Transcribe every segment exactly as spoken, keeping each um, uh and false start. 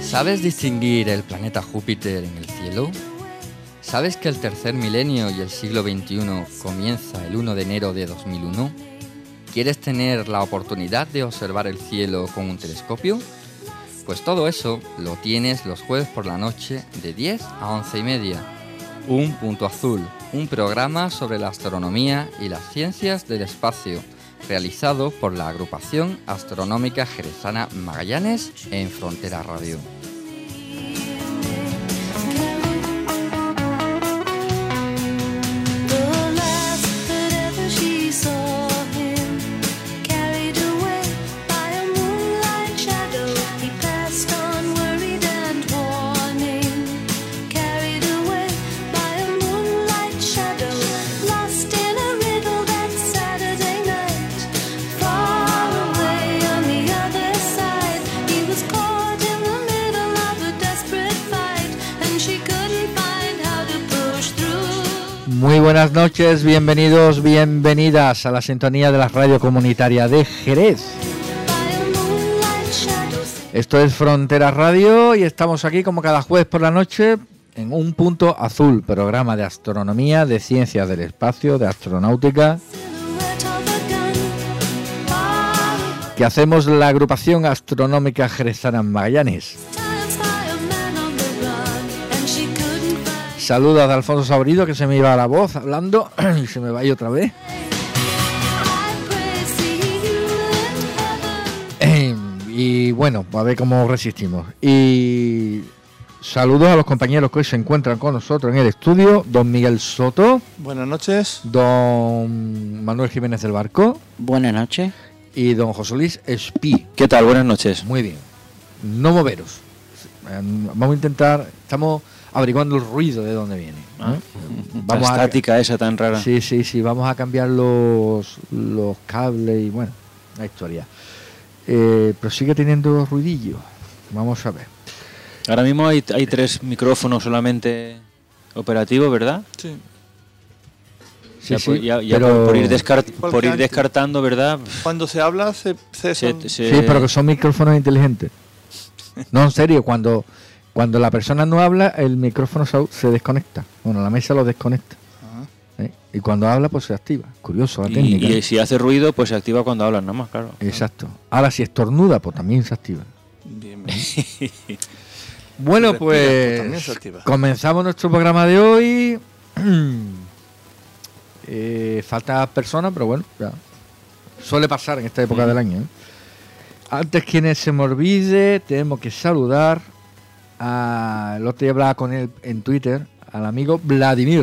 ¿Sabes distinguir el planeta Júpiter en el cielo? ¿Sabes que el tercer milenio y el siglo veintiuno comienza el primero de enero de dos mil uno? ¿Quieres tener la oportunidad de observar el cielo con un telescopio? Pues todo eso lo tienes los jueves por la noche de diez a once y media. Un punto azul, un programa sobre la astronomía y las ciencias del espacio, realizado por la agrupación astronómica jerezana Magallanes en Frontera Radio. Muy buenas noches, bienvenidos, bienvenidas a la sintonía de la radio comunitaria de Jerez. Esto es Frontera Radio y estamos aquí como cada jueves por la noche en Un Punto Azul, programa de astronomía, de ciencias del espacio, de astronáutica, que hacemos la agrupación astronómica jerezana Magallanes. Saludos de Alfonso Saborido, que se me iba la voz hablando y se me va a ir otra vez. Eh, y bueno, a ver cómo resistimos. Y saludos a los compañeros que hoy se encuentran con nosotros en el estudio. Don Miguel Soto. Buenas noches. Don Manuel Jiménez del Barco. Buenas noches. Y don José Luis Espí. ¿Qué tal? Buenas noches. Muy bien. No moveros. Vamos a intentar... Estamos... averiguando el ruido de dónde viene. Ah, vamos la estática a, esa tan rara. Sí, sí, sí. Vamos a cambiar los, los cables y bueno, la historia. Eh, pero sigue teniendo ruidillo. Vamos a ver. Ahora mismo hay, hay tres micrófonos solamente operativos, ¿verdad? Sí. Sí, ya, sí, por, ya, ya pero... por, por, ir descart, por ir descartando, ¿verdad? Cuando se habla, se, se, se, son... se... Sí, pero que son micrófonos inteligentes. No, en serio, cuando... Cuando la persona no habla, el micrófono se desconecta. Bueno, la mesa lo desconecta. Uh-huh. ¿Eh? Y cuando habla, pues se activa. Curioso la y, técnica. Y si hace ruido, pues se activa cuando hablan, nada más, claro. Exacto. Ahora, si estornuda, pues también se activa. Bien, bien. Bueno, respira, pues, pues también se activa. Comenzamos nuestro programa de hoy. eh, falta personas, pero bueno, ya suele pasar en esta época mm. del año. ¿eh? Antes que se me olvide, tenemos que saludar a, el otro día hablaba con él en Twitter, al amigo Vladimir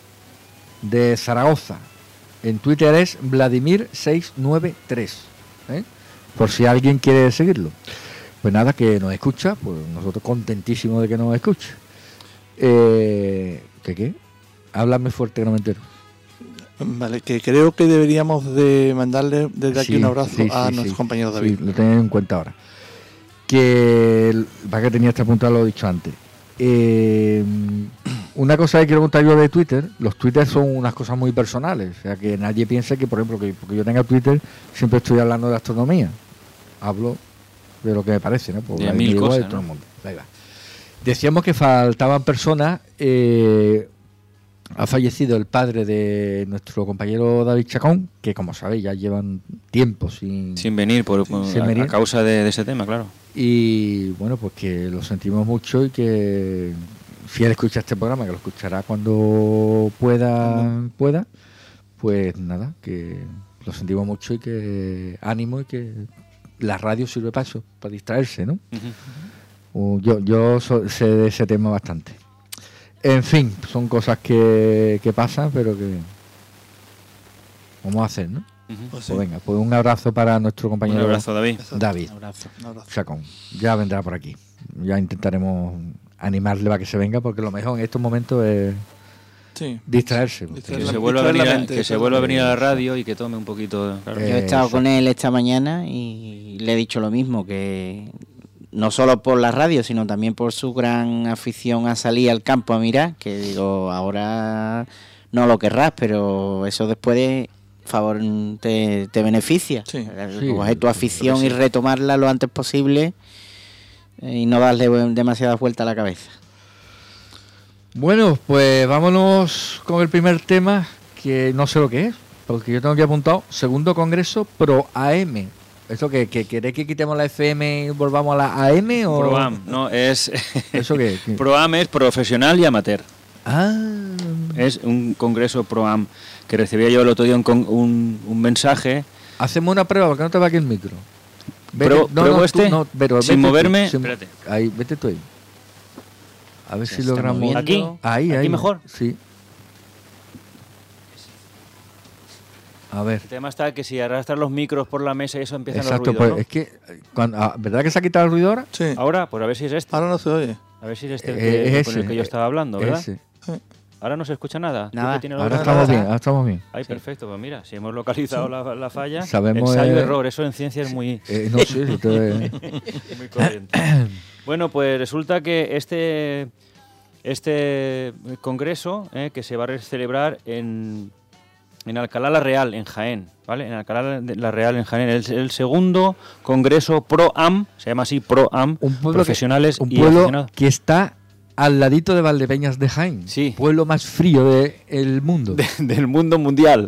de Zaragoza. En Twitter es Vladimir seiscientos noventa y tres, ¿eh? Por si alguien quiere seguirlo. Pues nada, que nos escucha, pues nosotros contentísimos de que nos escuche. Eh, ¿Qué qué? Háblame fuerte que no me entero. Vale, que creo que deberíamos de mandarle desde aquí sí, un abrazo sí, a sí, nuestro sí, compañero David. Sí, lo tengo en cuenta ahora. Que, para que tenía este apuntado, lo he dicho antes. Eh, una cosa que quiero contar yo de Twitter, los Twitter son unas cosas muy personales, o sea que nadie piense que, por ejemplo, que porque yo tenga Twitter, siempre estoy hablando de astronomía. Hablo de lo que me parece, ¿no? Por de mil cosas, ¿no? Todo el mundo. Ahí va. Decíamos que faltaban personas. Eh, ha fallecido el padre de nuestro compañero David Chacón, que como sabéis ya llevan tiempo sin, sin venir, por, por, sin a, venir. a causa de, de ese tema, claro. Y bueno, pues que lo sentimos mucho y que si él escucha este programa, que lo escuchará cuando pueda, pueda, pues nada, que lo sentimos mucho y que ánimo y que la radio sirve para eso, para distraerse, ¿no? Uh-huh. Yo, yo so, sé de ese tema bastante. En fin, son cosas que, que pasan, pero que vamos a hacer, ¿no? Uh-huh. Pues, pues venga, pues un abrazo para nuestro compañero. Un abrazo, David. David. Un abrazo. Un abrazo. Chacón. Ya vendrá por aquí. Ya intentaremos animarle para que se venga, porque lo mejor en estos momentos es sí. distraerse. Que se vuelva a venir, a, que se vuelva a venir a la radio y que tome un poquito. Claro. Yo he estado con él esta mañana y le he dicho lo mismo, que no solo por la radio, sino también por su gran afición a salir al campo a mirar, que digo, ahora no lo querrás, pero eso después favor te, te beneficia. Sí. Sí, coger tu afición y retomarla lo antes posible y no darle demasiada vuelta a la cabeza. Bueno, pues vámonos con el primer tema, que no sé lo que es, porque yo tengo aquí apuntado, segundo congreso Pro A M. ¿Eso que, que queréis que quitemos la F M y volvamos a la A M o...? ProAm, no, es... ¿Eso qué? ProAm es profesional y amateur. Ah... Es un congreso ProAm que recibía yo el otro día un, con- un, un mensaje. Hacemos una prueba, porque no te va aquí el micro. Pruebo- pruebo tú este, pero sin vete tú, moverme. sin- Espérate. Ahí, vete tú ahí. A ver Se si está logramos... moviendo. ¿Aquí? Ahí, ¿Aquí ahí. mejor? Sí. A ver. El tema está que si arrastras los micros por la mesa y eso empiezan Exacto, los pues ruidos, ¿no? es que... eh, Cuando, ah, ¿verdad que se ha quitado el ruido ahora? Sí. Ahora, pues a ver si es este. Ahora no se oye. A ver si es este el Eh, que, es con el ese, que yo estaba hablando, ¿verdad? Ese. Ahora no se escucha nada. ¿Tú Nada. que tienes Ahora los- estamos bien, ahora estamos bien. Ay, perfecto, pues mira, si hemos localizado la, la falla, Sabemos, ensayo eh, error, eso en ciencia es muy, Eh, no sé, si usted... muy corriente. Bueno, pues resulta que este este congreso eh, que se va a celebrar en, en Alcalá la Real, en Jaén, ¿vale? En Alcalá la Real, en Jaén, el, el segundo congreso ProAm, se llama así ProAm, un pueblo, profesionales que, un y pueblo aficionados. que está al ladito de Valdepeñas de Jaén. Sí. Pueblo más frío del mundo. De- del mundo mundial.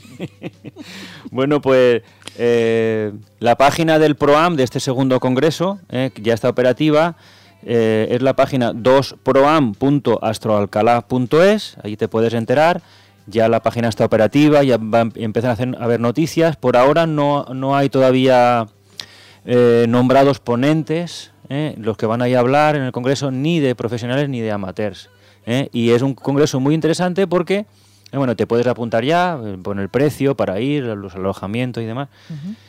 Bueno, pues eh, la página del ProAm de este segundo congreso, eh, que ya está operativa, eh, es la página dos proam punto astroalcalá punto es, ahí te puedes enterar. Ya la página está operativa, ya va, empiezan a, hacer, a haber noticias. Por ahora no, no hay todavía eh, nombrados ponentes, eh, los que van a ir a hablar en el congreso, ni de profesionales ni de amateurs. eh, Y es un congreso muy interesante porque, eh, bueno, te puedes apuntar ya, eh, poner el precio para ir, los alojamientos y demás.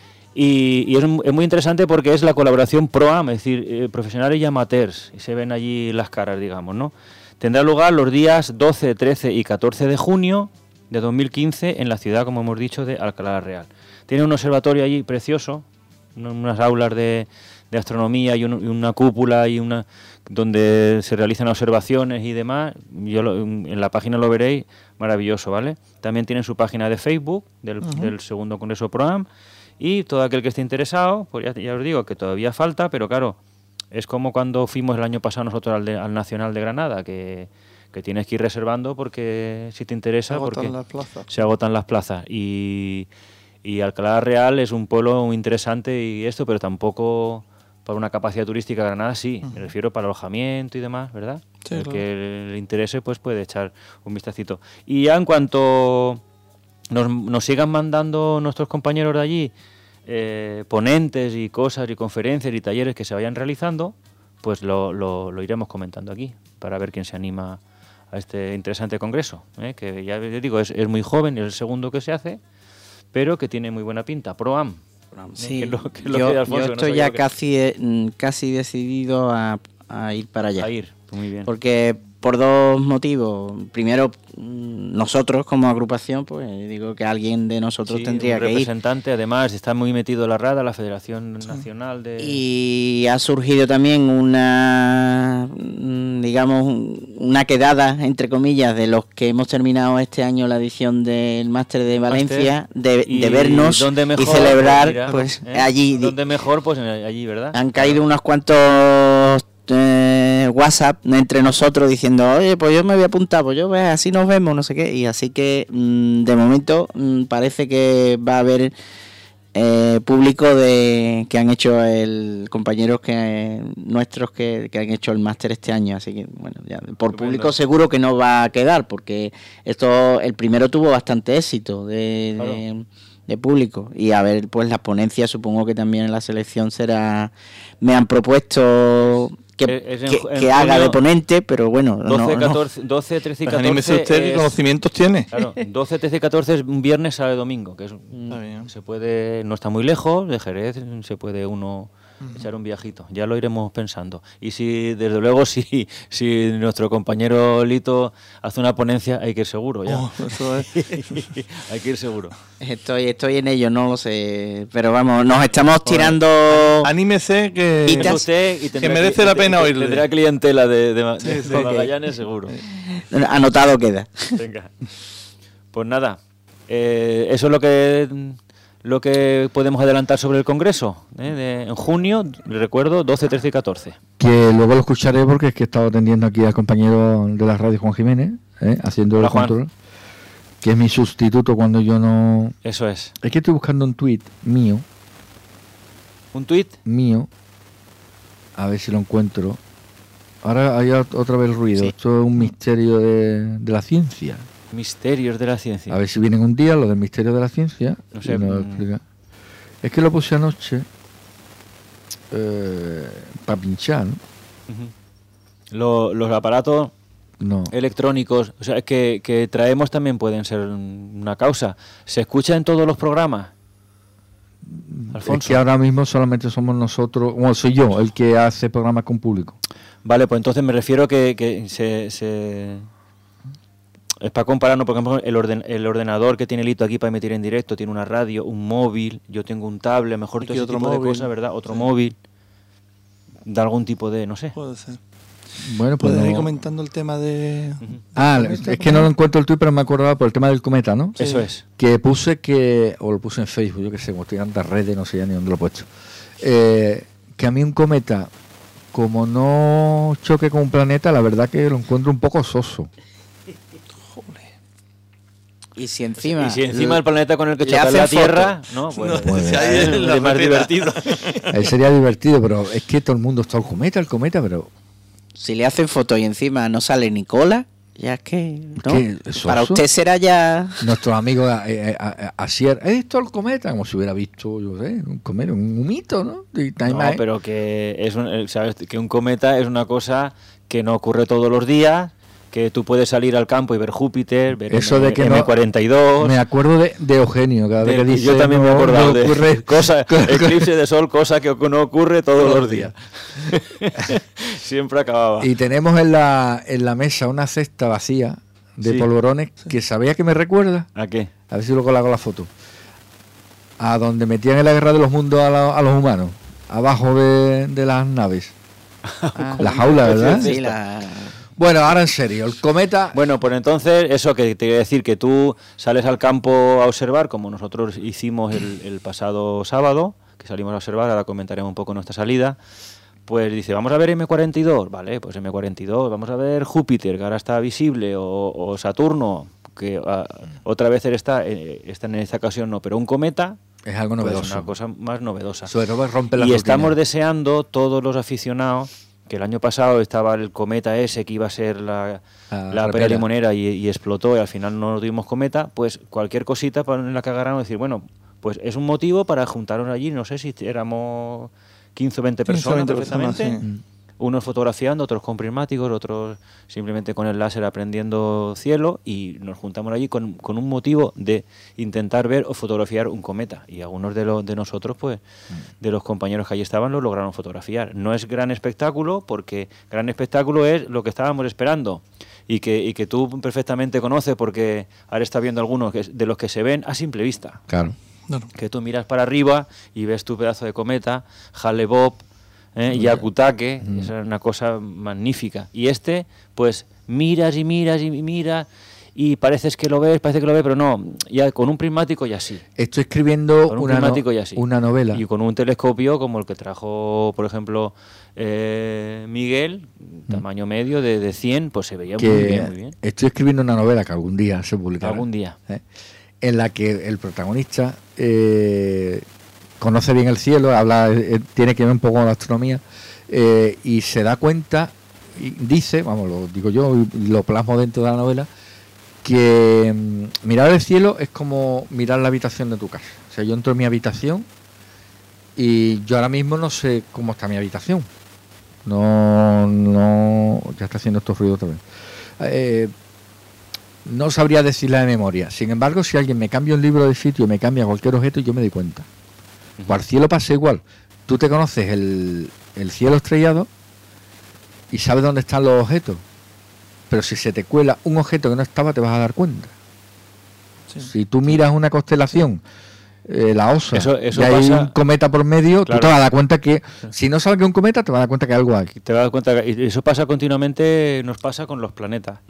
Y, y es, m- es muy interesante porque es la colaboración ProAm, es decir, eh, profesionales y amateurs, y se ven allí las caras, digamos, ¿no? Tendrá lugar los días doce, trece y catorce de junio de dos mil quince en la ciudad, como hemos dicho, de Alcalá la Real. Tiene un observatorio allí precioso, un- unas aulas de, de astronomía y, un- y una cúpula y una donde se realizan observaciones y demás. Yo lo- en la página lo veréis, maravilloso, ¿vale? También tienen su página de Facebook del, del segundo Congreso ProAm. Y todo aquel que esté interesado, pues ya, ya os digo que todavía falta, pero claro, es como cuando fuimos el año pasado nosotros al, de- al Nacional de Granada, que, que tienes que ir reservando porque si te interesa, Se agotan porque las plazas. se agotan las plazas. Y, y Alcalá Real es un pueblo muy interesante y esto, pero tampoco para una capacidad turística. Granada sí, me refiero para alojamiento y demás, ¿verdad? Sí, el claro. que le interese pues puede echar un vistacito. Y ya en cuanto nos, nos sigan mandando nuestros compañeros de allí eh, ponentes y cosas y conferencias y talleres que se vayan realizando, pues lo, lo, lo iremos comentando aquí para ver quién se anima a este interesante congreso, ¿eh? Que ya les digo, es, es muy joven, es el segundo que se hace, pero que tiene muy buena pinta. ProAm. Sí, que es lo- que es lo yo, que Alfonso, yo no estoy sabía ya lo que- casi, eh, mm, casi decidido a, a ir para allá. A ir, pues muy bien. Porque por dos motivos. Primero, mm, nosotros como agrupación, pues digo que alguien de nosotros Sí, tendría un que ir. representante, además está muy metido en la RADA, la Federación Nacional de... Y ha surgido también una, mm, digamos, un- una quedada, entre comillas, de los que hemos terminado este año la edición del Máster de Valencia, de, Y de vernos ¿dónde y mejor? celebrar, Mira, pues ¿eh? allí. ¿Dónde mejor? Pues en- allí, ¿verdad? Han caído unos cuantos eh, WhatsApp entre nosotros diciendo, oye, pues yo me voy a apuntar, pues yo, pues, así nos vemos, no sé qué. Y así que, mm, de momento, mm, parece que va a haber eh, público de que han hecho el compañeros que nuestros que, que han hecho el máster este año. Así que, bueno, ya, por Estupendo. público seguro que no va a quedar, porque esto el primero tuvo bastante éxito de... Claro. de de público, y a ver, pues las ponencias, supongo que también en la selección será, me han propuesto que, Eh, es en que, ju- en que haga junio, de ponente, pero bueno, no, doce, no. catorce, doce, trece y Pues anímese catorce usted, ¿qué es- conocimientos tiene? Claro, doce, trece y catorce es un viernes, sábado y domingo, que es, Está bien. se puede, no está muy lejos de Jerez, se puede uno echar un viajito, ya lo iremos pensando. Y si, desde luego, si, si nuestro compañero Lito hace una ponencia, hay que ir seguro ya. Oh, eso es. Hay que ir seguro. Estoy, estoy en ello, no lo sé, pero vamos, nos estamos tirando. Anímese que... Y Venga usted y que tendrá merece cli- la te- pena te- oírle. Tendrá clientela de, de, ma- de- sí, de ok. Magallanes seguro. Anotado queda. Venga. Pues nada, eh, eso es lo que lo que podemos adelantar sobre el Congreso. ¿eh? De, en junio, recuerdo, doce, trece y catorce. Que luego lo escucharé porque es que he estado atendiendo aquí al compañero de la radio, Juan Jiménez, ¿eh? haciendo Hola, el Juan. control, que es mi sustituto cuando yo no... Eso es. Es que estoy buscando un tuit mío, ¿Un tuit? mío, a ver si lo encuentro. Ahora hay ot- otra vez el ruido. Sí. Esto es un misterio de, de la ciencia. Misterios de la ciencia. A ver si vienen un día lo del misterio de la ciencia. No sé, y nos lo mm. explica. Es que lo puse anoche eh, para pinchar, ¿no? Ujú. Lo- los aparatos No. electrónicos, o sea, que, que traemos también pueden ser una causa. ¿Se escucha en todos los programas? Alfonso. Es que ahora mismo solamente somos nosotros, bueno, soy yo el que hace programas con público. Vale, pues entonces me refiero que, que se, se... Es para compararnos, por ejemplo, el, orden, el ordenador que tiene Lito aquí para emitir en directo, tiene una radio, un móvil, yo tengo un tablet, a lo mejor Aquí todo ese otro tipo de móvil. cosas, ¿verdad? Otro Sí. móvil, de algún tipo de, no sé. Puede ser. Bueno, pues Puedes ir no- comentando el tema de... Ujú. Ah, del cometa, es que no lo encuentro el tuit, pero me acordaba por el tema del cometa, ¿no? Sí. Eso es. Que puse que, o lo puse en Facebook, yo qué sé, como estoy en tantas redes, no sé ya ni dónde lo he puesto. Eh, que a mí un cometa, como no choque con un planeta, la verdad que lo encuentro un poco soso. Y si encima... Y si encima el planeta con el que le choca hacen la foto. Tierra, no, pues, No, si ahí es es la más rutina. divertido. Ahí sería divertido, pero es que todo el mundo está el cometa, el cometa, pero Si le hacen fotos y encima no sale ni cola, ya es que... ¿no? ¿Qué? ¿Soso? Para usted será ya... nuestros amigos eh, eh, eh, Asier, ¿he visto el cometa? Como si hubiera visto, yo sé, un cometa, un humito, ¿no? Y No, time- pero que es un, eh, sabes que un cometa es una cosa que no ocurre todos los días, que tú puedes salir al campo y ver Júpiter, ver Eso M- de que no- eme cuarenta y dos. Me acuerdo de, de Eugenio, cada vez de- que dice... yo también me he no, acordado no de ocurre- cosa, eclipse de sol, cosa que no ocurre todos los días. Siempre acababa. Y tenemos en la, en la mesa una cesta vacía de Sí. polvorones que sabía que me recuerda, ¿A qué? a ver si luego le hago la foto, a donde metían en la guerra de los mundos a, la- a los humanos, abajo de, de las naves. Ah, La jaula, ¿verdad? sí, la... Bueno, ahora en serio, el cometa... Bueno, pues entonces, eso que te quiero decir, que tú sales al campo a observar, como nosotros hicimos el, el pasado sábado, que salimos a observar, ahora comentaremos un poco nuestra salida, pues dice, vamos a ver eme cuarenta y dos, vale, pues eme cuarenta y dos, vamos a ver Júpiter, que ahora está visible, o, o Saturno, que ah, otra vez está, eh, está en esta ocasión no, pero un cometa, es algo pues novedoso. una cosa más novedosa. Sobre todo rompe la Y rutina. estamos deseando, todos los aficionados, que el año pasado estaba el cometa ese que iba a ser la, Ah, la repela. pera limonera y, y explotó y al final no tuvimos cometa, pues cualquier cosita para en la que agarramos decir, bueno, pues es un motivo para juntarnos allí, no sé si éramos quince o veinte quince o personas veinte personas, perfectamente, sí. unos fotografiando, otros con prismáticos, otros simplemente con el láser aprendiendo cielo y nos juntamos allí con, con un motivo de intentar ver o fotografiar un cometa y algunos de, los de nosotros, pues, de los compañeros que allí estaban, lo lograron fotografiar. No es gran espectáculo porque gran espectáculo es lo que estábamos esperando y que, y que tú perfectamente conoces porque ahora está viendo algunos que, de los que se ven a simple vista. Claro. No, no. Que tú miras para arriba y ves tu pedazo de cometa, Hale-Bopp, ¿eh? Yakutake, Mm. esa es una cosa magnífica. Y este, pues miras y miras y miras y pareces que lo ves, parece que lo ves, pero no, ya con un prismático ya sí. Estoy escribiendo Con un una, no- prismático ya sí. una novela. Y con un telescopio como el que trajo, por ejemplo, eh, Miguel, tamaño medio de, de cien, pues se veía que muy bien, muy bien. estoy escribiendo una novela que algún día se publicará. Algún día. ¿eh? En la que el protagonista eh, conoce bien el cielo, habla, eh, tiene que ver un poco con la astronomía eh, y se da cuenta, y dice, vamos, lo digo yo y lo plasmo dentro de la novela, que mm, mirar el cielo es como mirar la habitación de tu casa. O sea, yo entro en mi habitación y yo ahora mismo no sé cómo está mi habitación. No, no, ya está haciendo estos ruidos otra vez. Eh, no sabría decirla de memoria. Sin embargo, si alguien me cambia un libro de sitio, me cambia cualquier objeto, yo me doy cuenta. Para el cielo pasa igual. Tú te conoces el, el cielo estrellado y sabes dónde están los objetos. Pero si se te cuela un objeto que no estaba, te vas a dar cuenta. Sí. Si tú miras una constelación, eh, la Osa, Eso- eso y hay pasa- un cometa por medio, Claro. tú te vas a dar cuenta que, si no sabes que es un cometa, te vas a dar cuenta que hay algo aquí. Te das cuenta que y eso pasa continuamente, nos pasa con los planetas.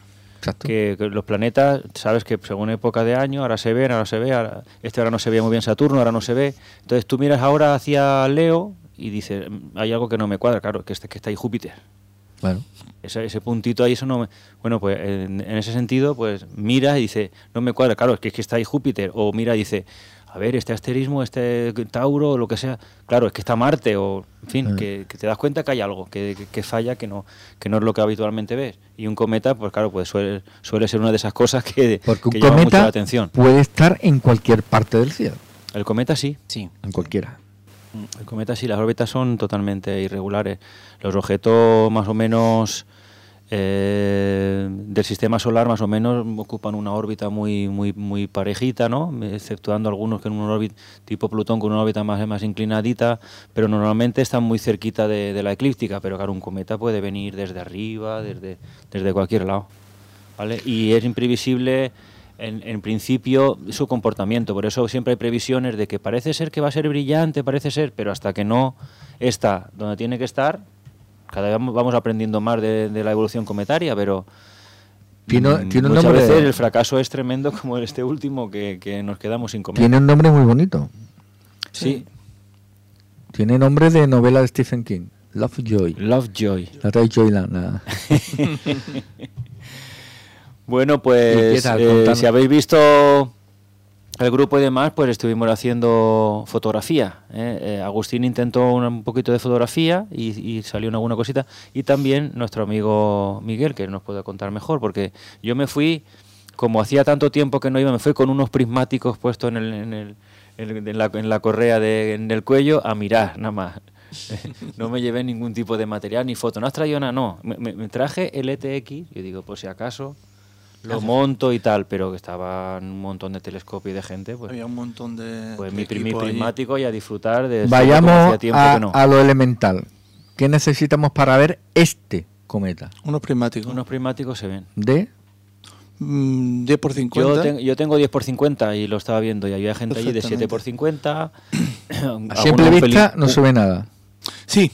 Exacto. Que, que los planetas, sabes que según época de año, ahora se ven, ahora se ve, ahora, este ahora no se veía muy bien Saturno, ahora no se ve. Entonces tú miras ahora hacia Leo y dices, hay algo que no me cuadra, claro, que, este, que está ahí Júpiter. Bueno. Ese, ese puntito ahí, eso no me... Bueno, pues en, en ese sentido, pues mira y dice, no me cuadra, claro, es que, es que está ahí Júpiter. O mira y dice, a ver, este asterismo, este Tauro, o lo que sea, claro, es que está Marte, o en fin, Mm. que, que te das cuenta que hay algo, que, que, que falla, que no, que no es lo que habitualmente ves. Y un cometa, pues claro, pues suele, suele ser una de esas cosas que, Porque un que llama mucho la cometa atención. puede estar en cualquier parte del cielo. El cometa sí. Sí. En cualquiera. El cometa sí, las órbitas son totalmente irregulares. Los objetos más o menos eh, del sistema solar más o menos ocupan una órbita muy muy muy parejita, ¿no? Exceptuando algunos que en una órbita tipo Plutón con una órbita más, más inclinadita, pero normalmente están muy cerquita de, de la eclíptica. Pero claro, un cometa puede venir desde arriba, desde, desde cualquier lado, ¿vale? Y es imprevisible En, en principio su comportamiento, por eso siempre hay previsiones de que parece ser que va a ser brillante, parece ser, pero hasta que no está donde tiene que estar, cada vez vamos aprendiendo más de, de la evolución cometaria, pero Tiene, mm, tiene un muchas nombre. veces el fracaso es tremendo, como este último, que, que nos quedamos sin comer. Tiene un nombre muy bonito. Sí, Tiene nombre de novela de Stephen King. Lovejoy. Lovejoy. La Ray Joyland. la- Bueno, ¿Y qué pues tal? eh, Contanos. si habéis visto el grupo y demás, pues estuvimos haciendo fotografía. ¿eh? Eh, Agustín intentó un, un poquito de fotografía y, y salió una alguna cosita. Y también nuestro amigo Miguel, que nos puede contar mejor, porque yo me fui, como hacía tanto tiempo que no iba, me fui con unos prismáticos puestos en, el, en, el, en, en la, en la correa de, en el cuello a mirar, nada más. No me llevé ningún tipo de material ni foto. ¿No has traído nada? No. Me, me, me traje el E T X, yo digo, por si acaso lo monto y tal, pero que estaban un montón de telescopios y de gente, pues, Había un montón de. pues de mi, pri- mi equipo allí. prismático y a disfrutar de esto, como Vayamos hacía tiempo a, que no. a lo elemental. ¿Qué necesitamos para ver este cometa? Unos prismáticos. Unos prismáticos se ven. De Mm, diez por cincuenta. Yo, ten- yo tengo diez por cincuenta y lo estaba viendo y había gente allí de siete por cincuenta. a simple vista no se ve nada. Sí.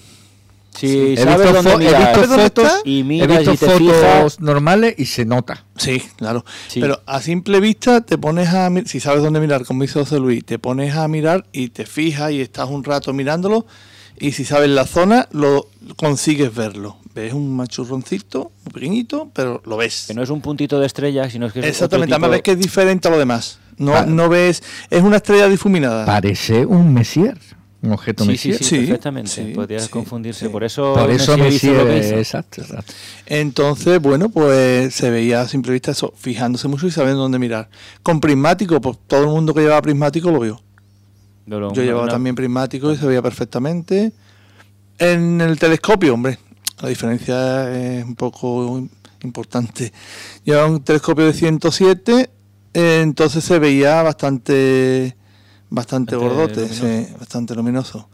Si He sabes visto, dónde fo- he mirar visto fotos, y he miras visto y te fotos fijas, normales y se nota. Sí, claro. Sí. Pero a simple vista te pones a mirar, si sabes dónde mirar, como hizo José Luis, te pones a mirar y te fijas y estás un rato mirándolo y si sabes la zona, lo consigues verlo. Ves un machurroncito, muy pequeñito, pero lo ves. que no es un puntito de estrella, sino es que es Exactamente, otro además ves tipo- que es diferente a lo demás. No, Pa- no ves, es una estrella difuminada. Parece un Messier, un objeto Sí, sí, Messier. sí, Sí, perfectamente. sí, Podrías sí, confundirse. sí. Por eso, Por eso Messier hizo lo que Messier, hizo. exacto, exacto. Entonces, bueno, pues se veía a simple vista eso, fijándose mucho y sabiendo dónde mirar. Con prismático, pues todo el mundo que llevaba prismático lo vio. No, no, Yo llevaba no, también prismático y se veía perfectamente. En el telescopio, hombre, la diferencia es un poco importante. Llevaba un telescopio de ciento siete, eh, entonces se veía bastante bastante Bastante gordote, luminoso. sí, bastante luminoso.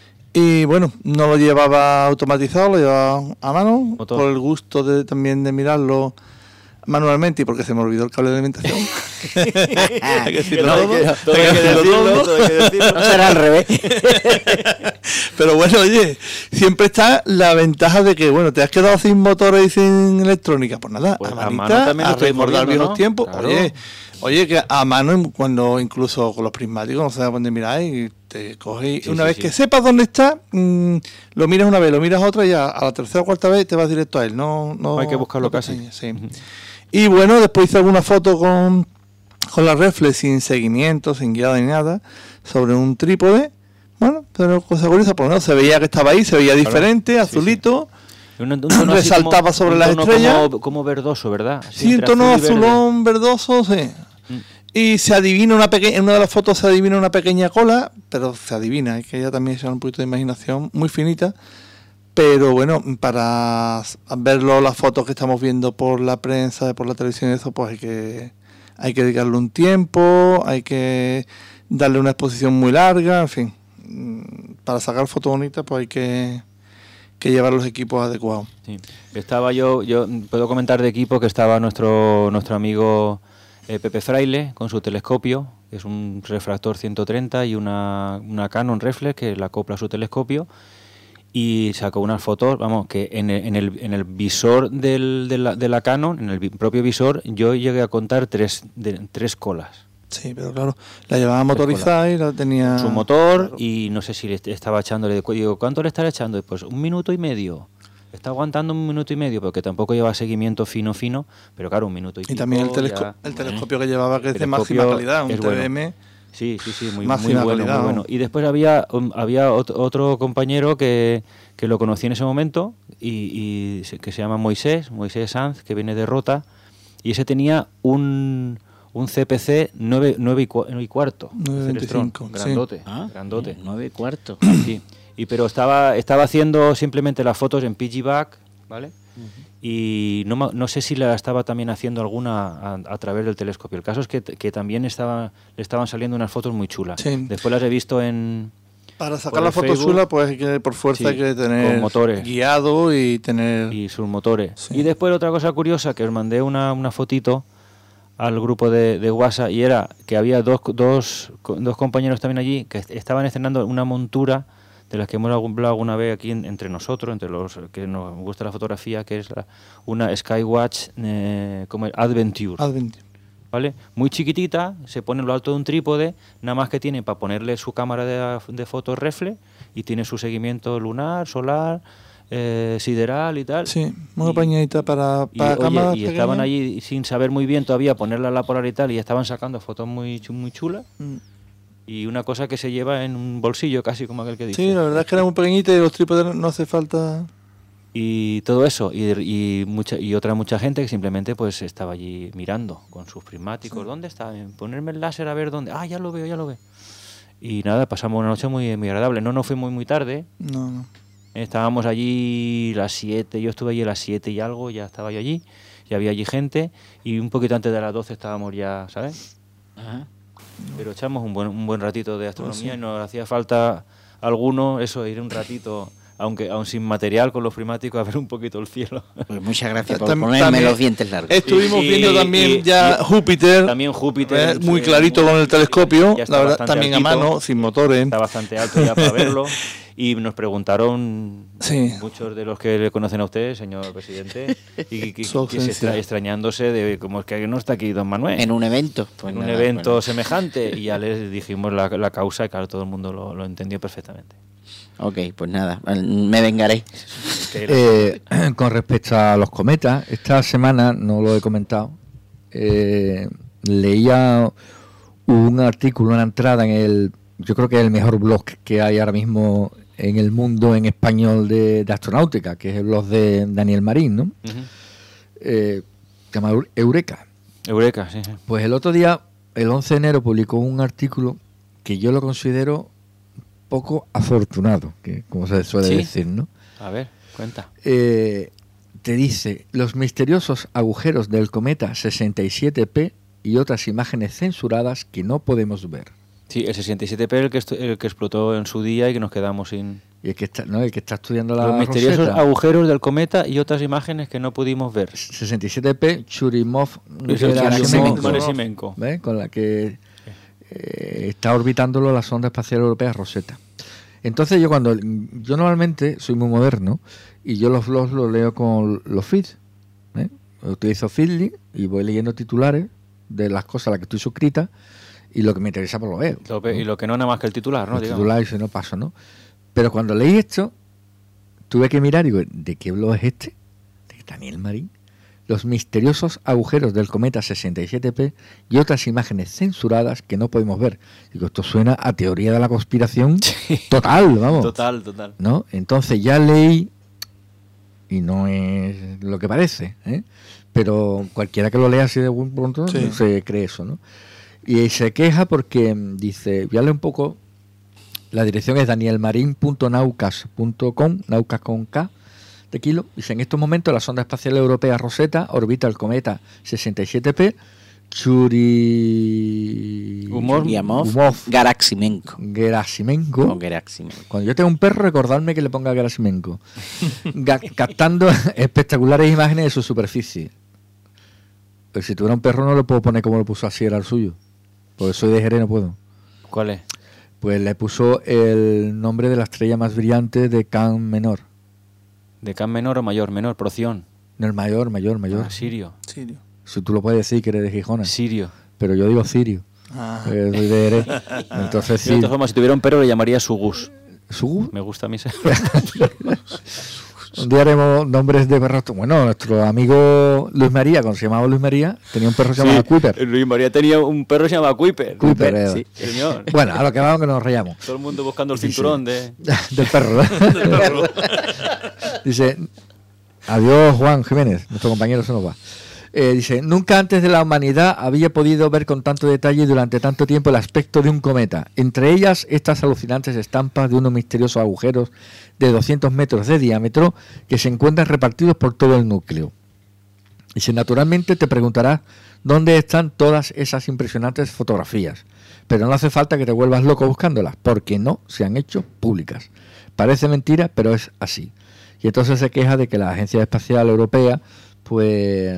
Y bueno, no lo llevaba automatizado, lo llevaba a mano, Motor. por el gusto de también de mirarlo manualmente y porque se me olvidó el cable de alimentación. Hay que decirlo Todo hay todo, que- hay todo hay que decirlo decirlo, todo. todo hay que decirlo. No será al revés. Pero bueno, oye, siempre está la ventaja de que, bueno, te has quedado sin motores y sin electrónica. Pues nada, Pues a a manita, mano también lo a estoy recordar moviendo, viejos ¿no? tiempos. Claro. Oye, oye, que a mano, cuando incluso con los prismáticos no sabes dónde mirar y te coges. y Sí, una sí, vez sí. que sepas dónde está, mm, lo miras una vez, lo miras otra y ya a la tercera o cuarta vez te vas directo a él. No, no, Hay que buscarlo no casi. pestañeas, sí. Y bueno, después hice alguna foto con, con la reflex sin seguimiento, sin guiada ni nada, sobre un trípode. Bueno, pero cosa curiosa, por lo menos se veía que estaba ahí, se veía diferente, sí, azulito. Un- un tono así Resaltaba como- sobre un las tono estrellas. Como, como verdoso, ¿verdad? Así Sí, en entre tono azul y verde. azulón verdoso, sí. Mm. Y se adivina una pequeña, en una de las fotos se adivina una pequeña cola, pero se adivina, es que ella también es un poquito de imaginación, muy finita. Pero bueno, para verlo, las fotos que estamos viendo por la prensa, por la televisión y eso, pues hay que, hay que dedicarle un tiempo, hay que darle una exposición muy larga, en fin. Mm, Para sacar fotos bonitas, pues hay que, que llevar los equipos adecuados. Sí. Estaba yo, yo puedo comentar de equipo que estaba nuestro nuestro amigo eh, Pepe Fraile con su telescopio, que es un refractor ciento treinta y una, una Canon reflex que la acopla a su telescopio. y sacó unas fotos, vamos, que en el, en el, en el visor del, de, la, de la Canon, en el vi- propio visor, yo llegué a contar tres, de, tres colas. Sí, pero claro, la llevaba motorizada y la tenía... Su motor, claro. y no sé si le est- estaba echándole de cuello. Digo, ¿cuánto le estará echando? Pues un minuto y medio. Está aguantando un minuto y medio, porque tampoco lleva seguimiento fino, fino, pero claro, un minuto y Y pico, también el, telesco- ya- el telescopio que llevaba, que es de Telescopio máxima calidad, un es bueno. T V M. Sí, sí, sí, muy, muy Máxima bueno, calidad, muy bueno. vamos. Y después había um, había ot- otro compañero que, que lo conocí en ese momento, y, y se- que se llama Moisés, Moisés Sanz, que viene de Rota, y ese tenía un, un C P C nueve, nueve y, cua- nueve y cuarto, nueve veinticinco, Celestron, sí. grandote, Ah, grandote. nueve cuartos. Sí. Y pero estaba estaba haciendo simplemente las fotos en Piggyback, ¿vale? Y no, ma- no sé si la estaba también haciendo alguna a, a través del telescopio. El caso es que, t- que también estaba le estaban saliendo unas fotos muy chulas. Sí. Después las he visto en... Para por sacar el la foto Facebook. chula, pues hay que, por fuerza Sí, hay que tener con motores. guiado y tener... y sus motores. Sí. Y después otra cosa curiosa, que os mandé una, una fotito al grupo de, de WhatsApp, y era que había dos, dos, co- dos compañeros también allí que est- estaban estrenando una montura de las que hemos hablado alguna vez aquí en- entre nosotros, entre los que nos gusta la fotografía, que es la- una Skywatch eh, como Adventure. Advent. ¿Vale? Muy chiquitita, se pone en lo alto de un trípode, nada más que tiene para ponerle su cámara de, de fotos reflex, y tiene su seguimiento lunar, solar, eh, sideral y tal. Sí, muy Y- apañadita para, Y, para oye, cámaras y estaban pequeñas. allí sin saber muy bien todavía ponerla a la polar y tal, y estaban sacando fotos muy, chu- muy chulas, Mm. y una cosa que se lleva en un bolsillo, casi como aquel que dice. Sí, la verdad es que era muy pequeñita y los trípodes no hace falta... Y todo eso, y, y mucha y otra mucha gente que simplemente pues estaba allí mirando con sus prismáticos. ¿Dónde está? Ponerme el láser a ver dónde. Ah, ya lo veo, ya lo veo. Y nada, pasamos una noche muy, muy agradable. No nos fue muy muy tarde. No, no. Estábamos allí las siete, yo estuve allí a las siete y algo, ya estaba yo allí, y había allí gente, y un poquito antes de las doce estábamos ya, ¿sabes? Ajá. Pero echamos un buen, un buen ratito de astronomía, sí. y nos hacía falta alguno, eso, ir un ratito, aunque aún sin material, con los prismáticos, a ver un poquito el cielo. Pues muchas gracias por Tam- ponerme también- los dientes largos. Estuvimos Y- viendo y- también y- ya y- Júpiter, También Júpiter. ¿eh? muy eh, clarito muy- con el telescopio, ya está la verdad, bastante también a altito, mano, sin motores. Está bastante alto ya para verlo. Y nos preguntaron Sí. muchos de los que le conocen a usted, señor presidente, y que, Su que se ausencia. extra- extrañándose de cómo es que no está aquí don Manuel. En un evento. Pues en un nada, evento bueno. semejante, y ya les dijimos la, la causa, y claro, todo el mundo lo, lo entendió perfectamente. Ok, pues nada, me vengaré. Que Eh, con respecto a los cometas, esta semana, no lo he comentado, eh, leía un artículo, una entrada en el, yo creo que es el mejor blog que hay ahora mismo en el mundo en español de, de astronáutica, que es el blog de Daniel Marín, ¿no? Ujú. Eh, se llama Eu- Eureka. Eureka, sí, sí. Pues el otro día, el once de enero, publicó un artículo que yo lo considero poco afortunado, que como se suele ¿Sí? decir, ¿no? A ver, cuenta. Eh, te dice los misteriosos agujeros del cometa sesenta y siete P y otras imágenes censuradas que no podemos ver. Sí, el sesenta y siete P, el que, estu- el que explotó en su día y que nos quedamos sin... Y el que está, ¿no? el que está estudiando la Los misteriosos Rosetta. agujeros del cometa y otras imágenes que no pudimos ver. sesenta y siete P, Churimov Eso, Gerasimenko, Gerasimenko. ¿ves? Con la que eh, está orbitándolo la sonda espacial europea Rosetta. Entonces yo cuando yo normalmente soy muy moderno y yo los blogs los leo con los feeds, ¿eh? Utilizo Feedly y voy leyendo titulares de las cosas a las que estoy suscrita, y lo que me interesa pues lo veo. Lo pe- y lo que no nada más que el titular, ¿no? El Digamos. titular y si no paso, ¿no? Pero cuando leí esto, tuve que mirar y digo, ¿de qué blog es este? De Daniel Marín. Los misteriosos agujeros del cometa sesenta y siete P y otras imágenes censuradas que no podemos ver. Digo, esto suena a teoría de la conspiración total, vamos. Total, total. ¿No? Entonces ya leí y no es lo que parece, ¿eh? Pero cualquiera que lo lea así de buen pronto Sí. se cree eso, ¿no? Y se queja porque mm, dice, voy a leer un poco, la dirección es danielmarin punto naucas punto com, naucas con K de kilo. Dice, en estos momentos la sonda espacial europea Rosetta orbita el cometa sesenta y siete P, Churi... Humor- Yamov, Humov Garaximenko. Gerasimenko. O Geraximenko. Cuando yo tenga un perro, recordadme que le ponga Gerasimenko. Ga- captando espectaculares imágenes de su superficie. Pero si tuviera un perro no le puedo poner como lo puso así, era el suyo. Porque soy de Jerez, no puedo. ¿Cuál es? pues le puso el nombre de la estrella más brillante de Can Menor. ¿De Can menor o mayor? Menor, Proción. No, el mayor, mayor, mayor. Ah, Sirio. Sirio. Si tú lo puedes decir que eres de Gijona. Sirio. Pero yo digo Cirio. Ah. Eh, soy de Jerez. Entonces Yo, de sí. todas formas, si tuviera un perro le llamaría Sugus. ¿Su? Me gusta a mí ese. Un día haremos nombres de perros. Bueno, nuestro amigo Luis María, cuando se llamaba Luis María, tenía un perro que se llamaba Kuiper. Luis María tenía un perro que se llamaba Kuiper. Kuiper, eh. Sí, señor. Bueno, a lo que vamos que nos reíamos. Todo el mundo buscando el Sí, cinturón sí. de... Del perro, ¿no? Dice, adiós Juan Jiménez, nuestro compañero se nos va. Eh, dice, nunca antes de la humanidad había podido ver con tanto detalle y durante tanto tiempo el aspecto de un cometa. Entre ellas, estas alucinantes estampas de unos misteriosos agujeros de doscientos metros de diámetro que se encuentran repartidos por todo el núcleo. Dice, naturalmente te preguntarás dónde están todas esas impresionantes fotografías, pero no hace falta que te vuelvas loco buscándolas, porque no se han hecho públicas. Parece mentira, pero es así. Y entonces se queja de que la Agencia Espacial Europea, pues...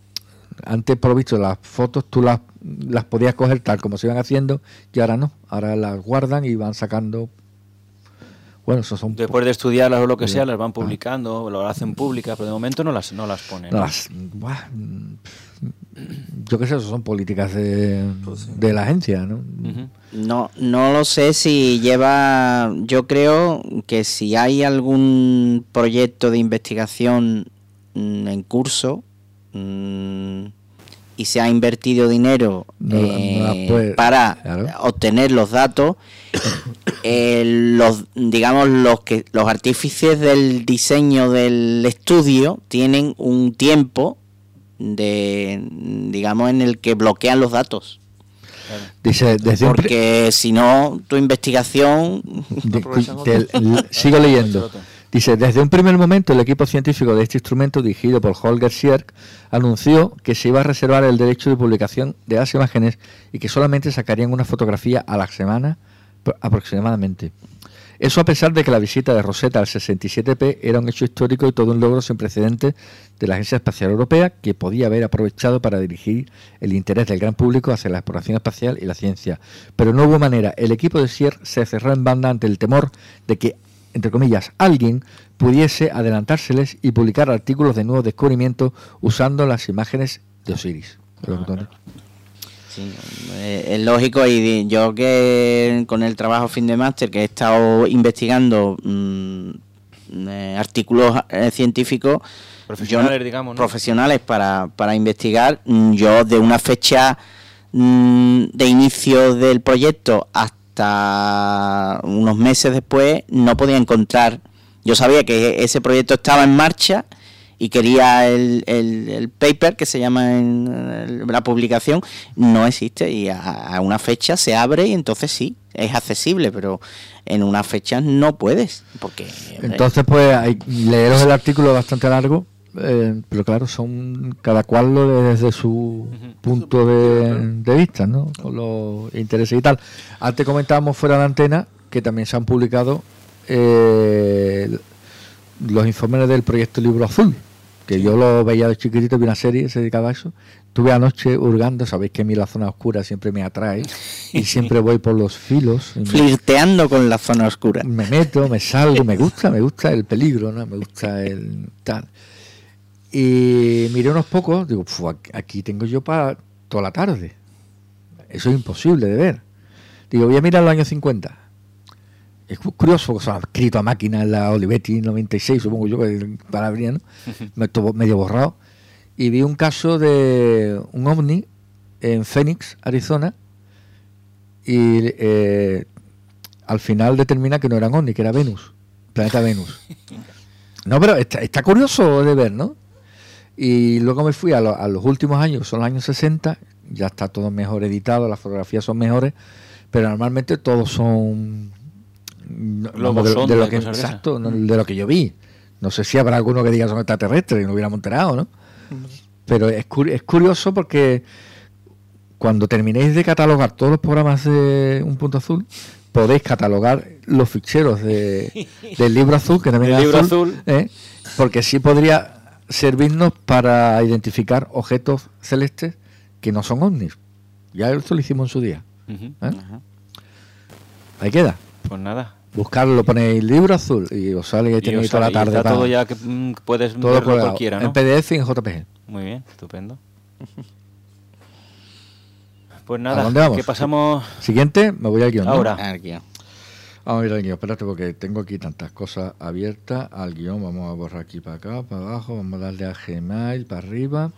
Antes, por lo visto, las fotos tú las, las podías coger tal como se iban haciendo y ahora no. Ahora las guardan y van sacando... Bueno, eso son... Después de estudiarlas o lo que sea, las van Ah. publicando, o lo hacen públicas, pero de momento no las, no las ponen. No, ¿no? las, buah, yo qué sé, eso son políticas de, de la agencia, ¿no? Ujú. No, no lo sé si lleva, yo creo que si hay algún proyecto de investigación mm, en curso mm, y se ha invertido dinero No, no eh, la puede- para claro. obtener los datos, eh, los digamos los que los artífices del diseño del estudio tienen un tiempo de digamos en el que bloquean los datos. Dice, desde un pri- Porque si no, tu investigación... de- aprovechan te- l- sigo leyendo. Dice, desde un primer momento el equipo científico de este instrumento, dirigido por Holger Sierk, anunció que se iba a reservar el derecho de publicación de las imágenes y que solamente sacarían una fotografía a la semana pro- aproximadamente. Eso a pesar de que la visita de Rosetta al sesenta y siete P era un hecho histórico y todo un logro sin precedentes de la Agencia Espacial Europea, que podía haber aprovechado para dirigir el interés del gran público hacia la exploración espacial y la ciencia. Pero no hubo manera. El equipo de Sierk se cerró en banda ante el temor de que, entre comillas, alguien pudiese adelantárseles y publicar artículos de nuevos descubrimientos usando las imágenes de Osiris. Sí, eh, es lógico, y di- yo que con el trabajo fin de máster que he estado investigando mm, eh, artículos eh, científicos Profesionales, yo- digamos, ¿no? profesionales para, para investigar, mm, yo de una fecha mm, de inicio del proyecto hasta unos meses después no podía encontrar. Yo sabía que ese proyecto estaba en marcha y quería el, el, el paper, que se llama en eh, la publicación, no existe, y a, a una fecha se abre y entonces sí, es accesible, pero en una fecha no puedes, porque... hombre, Entonces, pues, hay, leeros el artículo bastante largo, eh, pero claro, son cada cual lo de- desde su punto de, de vista, ¿no? Con los intereses y tal. Antes comentábamos fuera de antena que también se han publicado eh, los informes del proyecto Libro Azul, que yo lo veía de chiquitito, vi una serie que se dedicaba a eso. Estuve anoche hurgando, sabéis que a mí la zona oscura siempre me atrae y siempre voy por los filos. y me- flirteando con la zona oscura. me meto, me salgo, me gusta, me gusta el peligro, ¿no? Me gusta el tal. Y miré unos pocos, digo, "Fu, aquí- aquí tengo yo para toda la tarde. Eso es imposible de ver. Digo, voy a mirar los años cincuenta. Es cu- curioso, porque se ha escrito a máquina en la Olivetti noventa y seis, supongo yo, que para abrir, ¿no? Me estuvo medio borrado. Y vi un caso de un ovni en Phoenix, Arizona, y eh, al final determina que no eran ovni, que era Venus, planeta Venus. No, pero está, está curioso de ver, ¿no? Y luego me fui a, lo- a los últimos años, son los años sesenta, ya está todo mejor editado, las fotografías son mejores, pero normalmente todos son no, Globos vamos, de, sonda de lo y que cosas de esas. exacto, no, de lo que yo vi. No sé si habrá alguno que diga son extraterrestres y no hubiéramos enterado, ¿no? Pero es, curi- es curioso porque cuando terminéis de catalogar todos los programas de Un Punto Azul, podéis catalogar los ficheros de, del libro azul, que también El es libro azul, azul. ¿eh? Porque sí podría servirnos para identificar objetos celestes que no son ovnis. Ya esto lo hicimos en su día. Ujú. ¿eh? Ajá. Ahí queda. Pues nada. Buscarlo, ponéis libro azul y os sale que Y tenéis os toda la sale- y tarde. está para- todo ya que mm, puedes todo verlo colgado, cualquiera, ¿no? en P D F y en J P G. Muy bien, estupendo. Pues ¿A nada, dónde vamos? que pasamos Siguiente, me voy al guión. ¿no? ahora. A ver, guión. Vamos a ir al guión, espérate porque tengo aquí tantas cosas abiertas al guión. Vamos a borrar aquí para acá, para abajo, vamos a darle a Gmail, para arriba.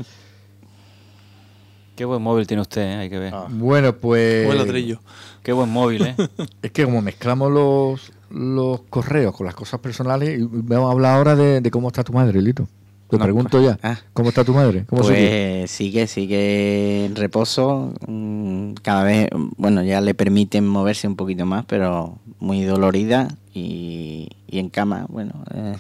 Qué buen móvil tiene usted, ¿eh? Hay que ver. Bueno, pues... Buen ladrillo. Qué buen móvil, ¿eh? Es que como mezclamos los, los correos con las cosas personales, y vamos a hablar ahora de, de cómo está tu madre, Lito. Te No, pregunto ya, ah. ¿cómo está tu madre? ¿Cómo sigue? Pues sigue, sigue en reposo. mm, Cada vez, bueno, ya le permiten moverse un poquito más, pero muy dolorida y, y en cama, bueno. eh,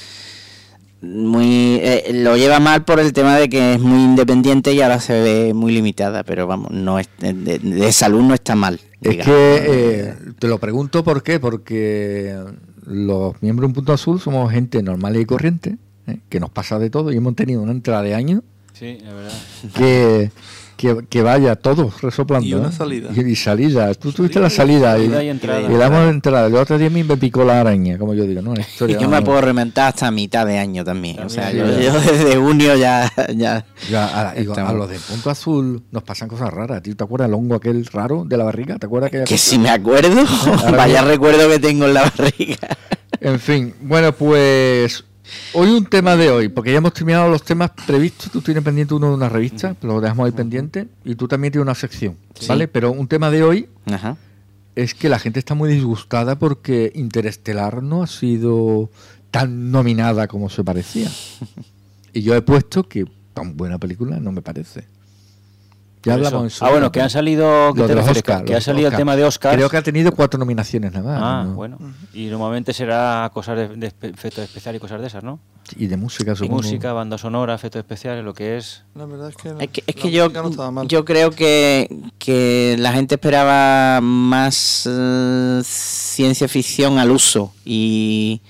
muy eh, lo lleva mal por el tema de que es muy independiente y ahora se ve muy limitada, pero vamos, no es, de, de- de salud no está mal. Es digamos. que eh, te lo pregunto por qué, porque los miembros de Un Punto Azul somos gente normal y corriente, ¿eh? Que nos pasa de todo y hemos tenido una entrada de año Sí, es verdad. que, que, que vaya todos resoplando. Y una ¿eh? salida. Y, y salida. Tú tuviste la salida y, Salida y entrada. y la hemos entrada. El otro día a mí me picó la araña, como yo digo, ¿no? Una Y historia, yo me vamos, puedo remontar hasta mitad de año también. O sea, sí, yo, ya. yo desde junio ya, ya ya, a, digo, a Estamos- los de Punto Azul nos pasan cosas raras. ¿Tú te acuerdas el hongo aquel raro de la barriga? ¿Te acuerdas que que si me acuerdo, Ahora vaya mismo- recuerdo que tengo en la barriga. En fin, bueno, pues hoy un tema de hoy, porque ya hemos terminado los temas previstos. Tú tienes pendiente uno de una revista, lo dejamos ahí pendiente, y tú también tienes una sección, ¿vale? Pero un tema de hoy Ajá. es que la gente está muy disgustada porque Interestelar no ha sido tan nominada como se parecía. Y yo he puesto que tan buena película no me parece. Ya Por hablamos eso. en su Ah, bueno, día, que ¿no? han salido... ¿qué Lo te de los refieres? Oscar, que los ha salido Oscar. el tema de Oscar. Creo que ha tenido cuatro nominaciones nada más. Ah, ¿no? bueno. Y normalmente será cosas de, de espe- efectos especiales y cosas de esas, ¿no? Y de música, Y supongo. música, banda sonora, efectos especiales, lo que es... La verdad es que, Es que, es la que yo, música no estaba mal. yo creo que, que la gente esperaba más eh, ciencia ficción al uso y,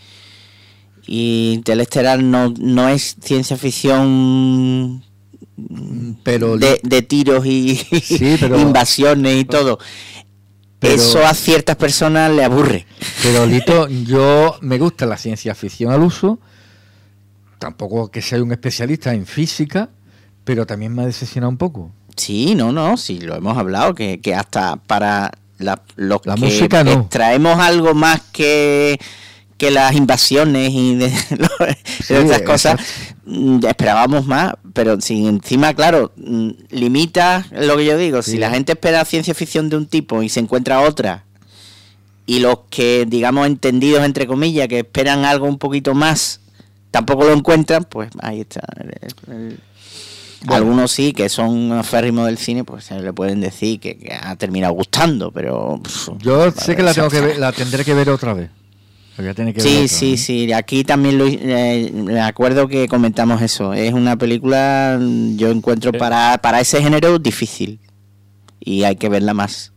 y Interestelar no, no es ciencia ficción Pero de, de tiros y Sí, pero- invasiones y todo. Pero- Eso a ciertas personas le aburre. Pero Lito, yo me gusta la ciencia ficción al uso, tampoco que sea un especialista en física, pero también me ha decepcionado un poco. Sí, no, no, sí, lo hemos hablado, que, que hasta para la, los La que música no. extraemos algo más que, que las invasiones y de, Sí, de estas cosas, exacto. mm, esperábamos más, pero si encima, claro, mm, limita lo que yo digo, Sí. si la gente espera ciencia ficción de un tipo y se encuentra otra, y los que, digamos, entendidos entre comillas, que esperan algo un poquito más, tampoco lo encuentran, pues ahí está. el- el- Bueno. Algunos sí, que son aférrimos del cine, pues se le pueden decir que, que ha terminado gustando, pero... pff, Yo sé que la tengo que eso- ver, la tendré que ver otra vez. La voy a tener que ver Sí, otra sí, vez. sí. Aquí también lo, eh, me acuerdo que comentamos eso. Es una película, mm, yo encuentro Sí. para, para ese género difícil. Y hay que verla más.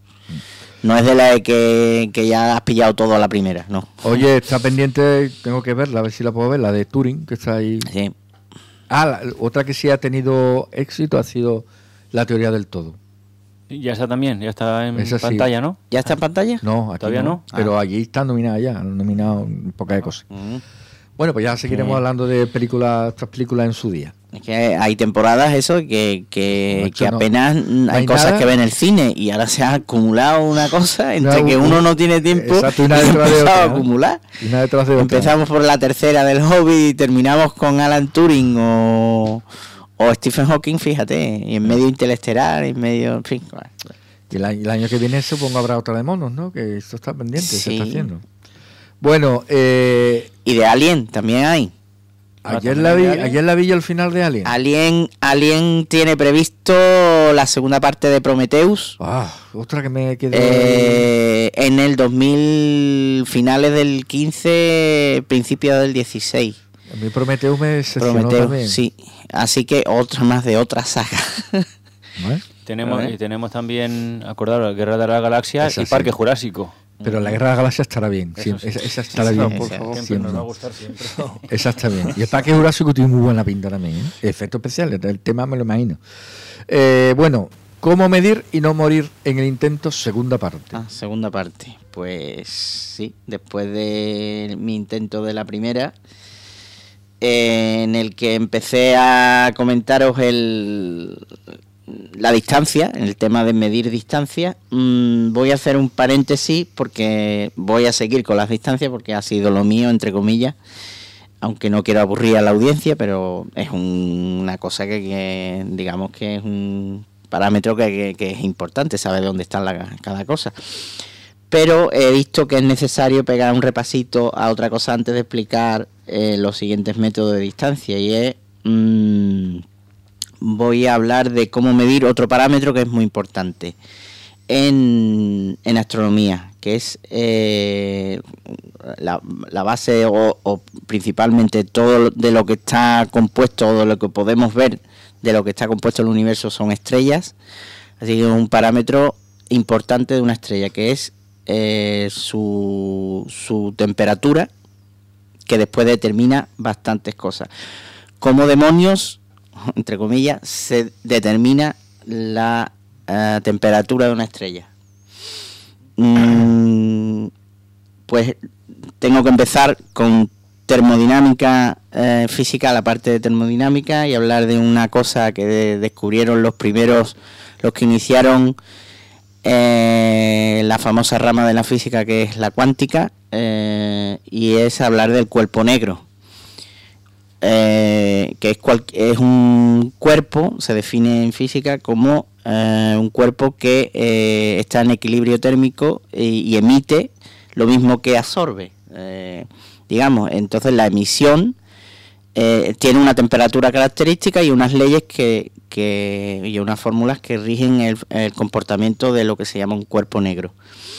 No es de la de que, que ya has pillado todo a la primera, no. Oye, está pendiente, tengo que verla, a ver si la puedo ver, la de Turing, que está ahí. Sí. Ah, la- otra que sí ha tenido éxito ha sido La teoría del todo. Y ya está también, ya está en Esa sí. pantalla, ¿no? ¿Ya está en pantalla? No, aquí ¿Todavía no? Pero allí está nominada ya, han nominado un poco de cosas. Mm. Bueno, pues ya seguiremos Sí. hablando de películas, otras películas en su día. Es que hay temporadas eso que, que, Macho, que no. apenas mm, No hay hay cosas nada. que ver en el cine y ahora se ha acumulado una cosa entre No, que un- uno no tiene tiempo exacto, y una detrás de empezado otra, a ¿no? acumular. Y una detrás de otra. Empezamos por la tercera del Hobbit y terminamos con Alan Turing o, o Stephen Hawking, fíjate, y en medio Interestelar, y en medio, en fin. Y el año, el año que viene supongo habrá otra de monos, ¿no? Que esto está pendiente, se Sí. está haciendo. Bueno, eh, Y de Alien también hay. Ah, ayer, ¿también la vi, de Alien? ayer la vi yo al final de Alien. Alien, Alien tiene previsto la segunda parte de Prometheus Ah, otra que me quedó... eh, en el dos mil, finales del quince, principios del dieciséis. A mí Prometheus me decepcionó Prometheus, también. sí. Así que otra más de otra saga. ¿No es? Tenemos, A ver. y tenemos también, acordaros, Guerra de las Galaxias Esa y sí. Parque Jurásico. Pero la Guerra de la Galaxia estará bien. Eso siempre. sí. Esa, esa estará Sí, bien. sí, por sí. favor, Siempre siempre. nos va a gustar siempre. Esa está bien. Y el Parque Jurásico tiene muy buena pinta también. ¿eh? Efectos especiales, el tema me lo imagino. Eh, bueno, ¿Cómo medir y no morir en el intento? Segunda parte. Ah, segunda parte. Pues sí, después de mi intento de la primera, eh, en el que empecé a comentaros el, la distancia, el tema de medir distancia, mmm, voy a hacer un paréntesis porque voy a seguir con las distancias porque ha sido lo mío, entre comillas, aunque no quiero aburrir a la audiencia, pero es un, una cosa que, que digamos que es un parámetro que, que, que es importante, saber dónde está la, cada cosa. Pero he visto que es necesario pegar un repasito a otra cosa antes de explicar eh, los siguientes métodos de distancia, y es mmm, voy a hablar de cómo medir otro parámetro que es muy importante en, en astronomía, que es eh, la, la base o, o principalmente todo de lo que está compuesto, o de lo que podemos ver de lo que está compuesto el universo son estrellas. Así que es un parámetro importante de una estrella, que es eh, su, su temperatura, que después determina bastantes cosas. ¿Cómo demonios, entre comillas, se determina la uh, temperatura de una estrella? Mm, pues tengo que empezar con termodinámica eh, física, la parte de termodinámica, y hablar de una cosa que de, descubrieron los primeros, los que iniciaron eh, la famosa rama de la física, que es la cuántica, eh, y es hablar del cuerpo negro, eh, que es, cual, es un cuerpo, se define en física como eh, un cuerpo que eh, está en equilibrio térmico y, y emite lo mismo que absorbe. Eh, digamos, entonces la emisión eh, tiene una temperatura característica y unas leyes que, que y unas fórmulas que rigen el, el comportamiento de lo que se llama un cuerpo negro.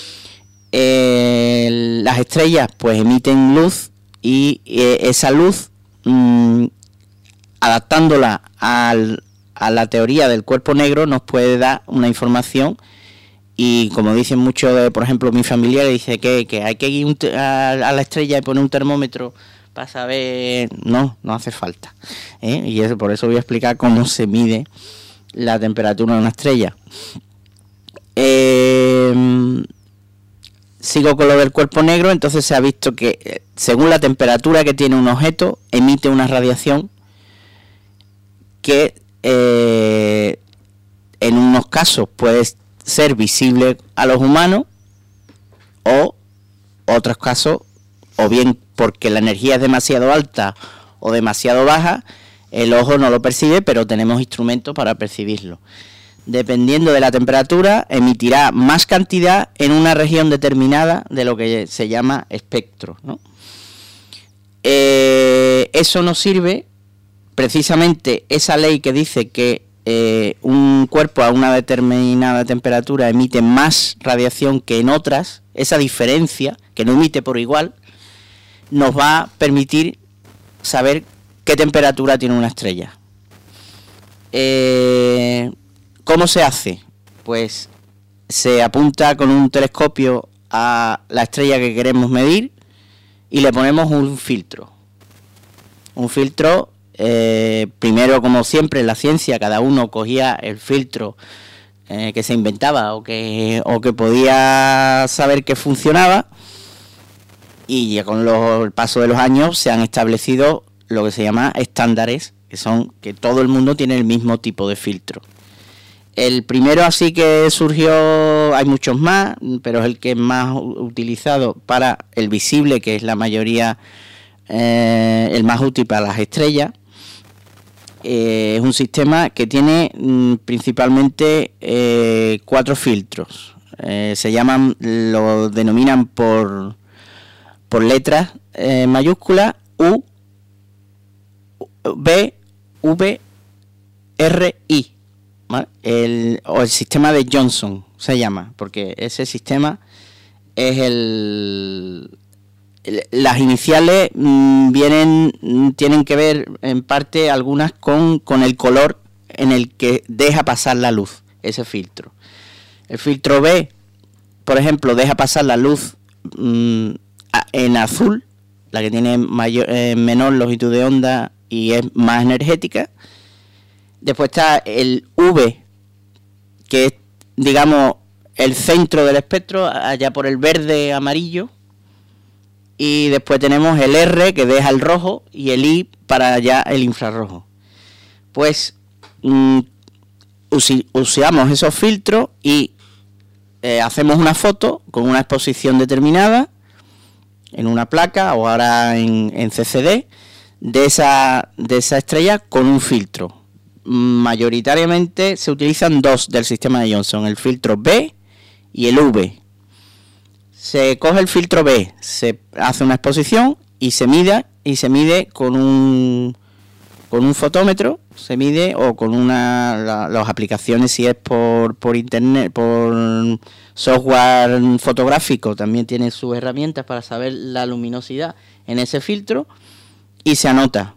Eh, las estrellas pues emiten luz, y eh, esa luz, mmm, adaptándola al, a la teoría del cuerpo negro, nos puede dar una información. Y como dicen mucho, de, por ejemplo, mi familia dice que, que hay que ir un a, a la estrella y poner un termómetro para saber. No, no hace falta, ¿eh? Y eso, por eso voy a explicar cómo se mide la temperatura de una estrella. Eh, sigo con lo del cuerpo negro. Entonces se ha visto que según la temperatura que tiene un objeto, emite una radiación que eh, en unos casos puede ser visible a los humanos, o otros casos, o bien porque la energía es demasiado alta o demasiado baja, el ojo no lo percibe, pero tenemos instrumentos para percibirlo. Dependiendo de la temperatura, emitirá más cantidad en una región determinada de lo que se llama espectro, ¿no? Eh, eso nos sirve, precisamente esa ley que dice que Eh, un cuerpo a una determinada temperatura emite más radiación que en otras, esa diferencia, que no emite por igual, nos va a permitir saber qué temperatura tiene una estrella. Eh, ¿Cómo se hace? Pues se apunta con un telescopio a la estrella que queremos medir y le ponemos un filtro. Un filtro Eh, primero, como siempre en la ciencia, cada uno cogía el filtro eh, que se inventaba o que, o que podía saber que funcionaba, y ya con los, el paso de los años se han establecido lo que se llama estándares, que son que todo el mundo tiene el mismo tipo de filtro. El primero así que surgió, hay muchos más, pero es el que es más utilizado para el visible, que es la mayoría, eh, el más útil para las estrellas. Eh, es un sistema que tiene mm, principalmente eh, cuatro filtros. Eh, se llaman, lo denominan por, por letras eh, mayúsculas: U, B, V, R, I. ¿Vale? El, o el sistema de Johnson se llama, porque ese sistema es el... Las iniciales mmm, vienen tienen que ver en parte algunas con, con el color en el que deja pasar la luz, ese filtro. El filtro B, por ejemplo, deja pasar la luz mmm, en azul, la que tiene mayor, eh, menor longitud de onda y es más energética. Después está el V, que es, digamos, el centro del espectro, allá por el verde amarillo, y después tenemos el R, que deja el rojo, y el I para allá el infrarrojo. Pues mm, usi, usamos esos filtros y eh, hacemos una foto con una exposición determinada en una placa o ahora en, en C C D de esa, de esa estrella con un filtro. Mayoritariamente se utilizan dos del sistema de Johnson, el filtro B y el V. Se coge el filtro B, se hace una exposición y se mide y se mide con un con un fotómetro, se mide o con una la, las aplicaciones, si es por por internet, por software fotográfico, también tiene sus herramientas para saber la luminosidad en ese filtro y se anota.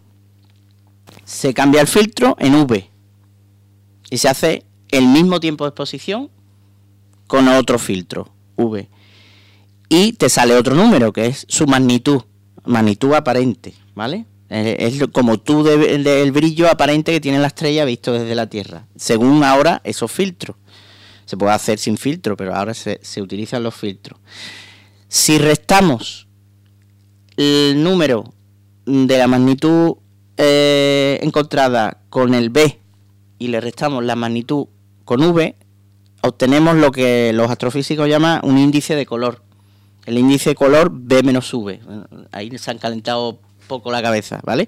Se cambia el filtro en V y se hace el mismo tiempo de exposición con otro filtro, V. Y te sale otro número, que es su magnitud, magnitud aparente, ¿vale? Es como tú del de, de brillo aparente que tiene la estrella visto desde la Tierra, según ahora esos filtros. Se puede hacer sin filtro, pero ahora se, se utilizan los filtros. Si restamos el número de la magnitud eh, encontrada con el B y le restamos la magnitud con V, obtenemos lo que los astrofísicos llaman un índice de color. El índice de color B menos V. Ahí se han calentado poco la cabeza, ¿vale?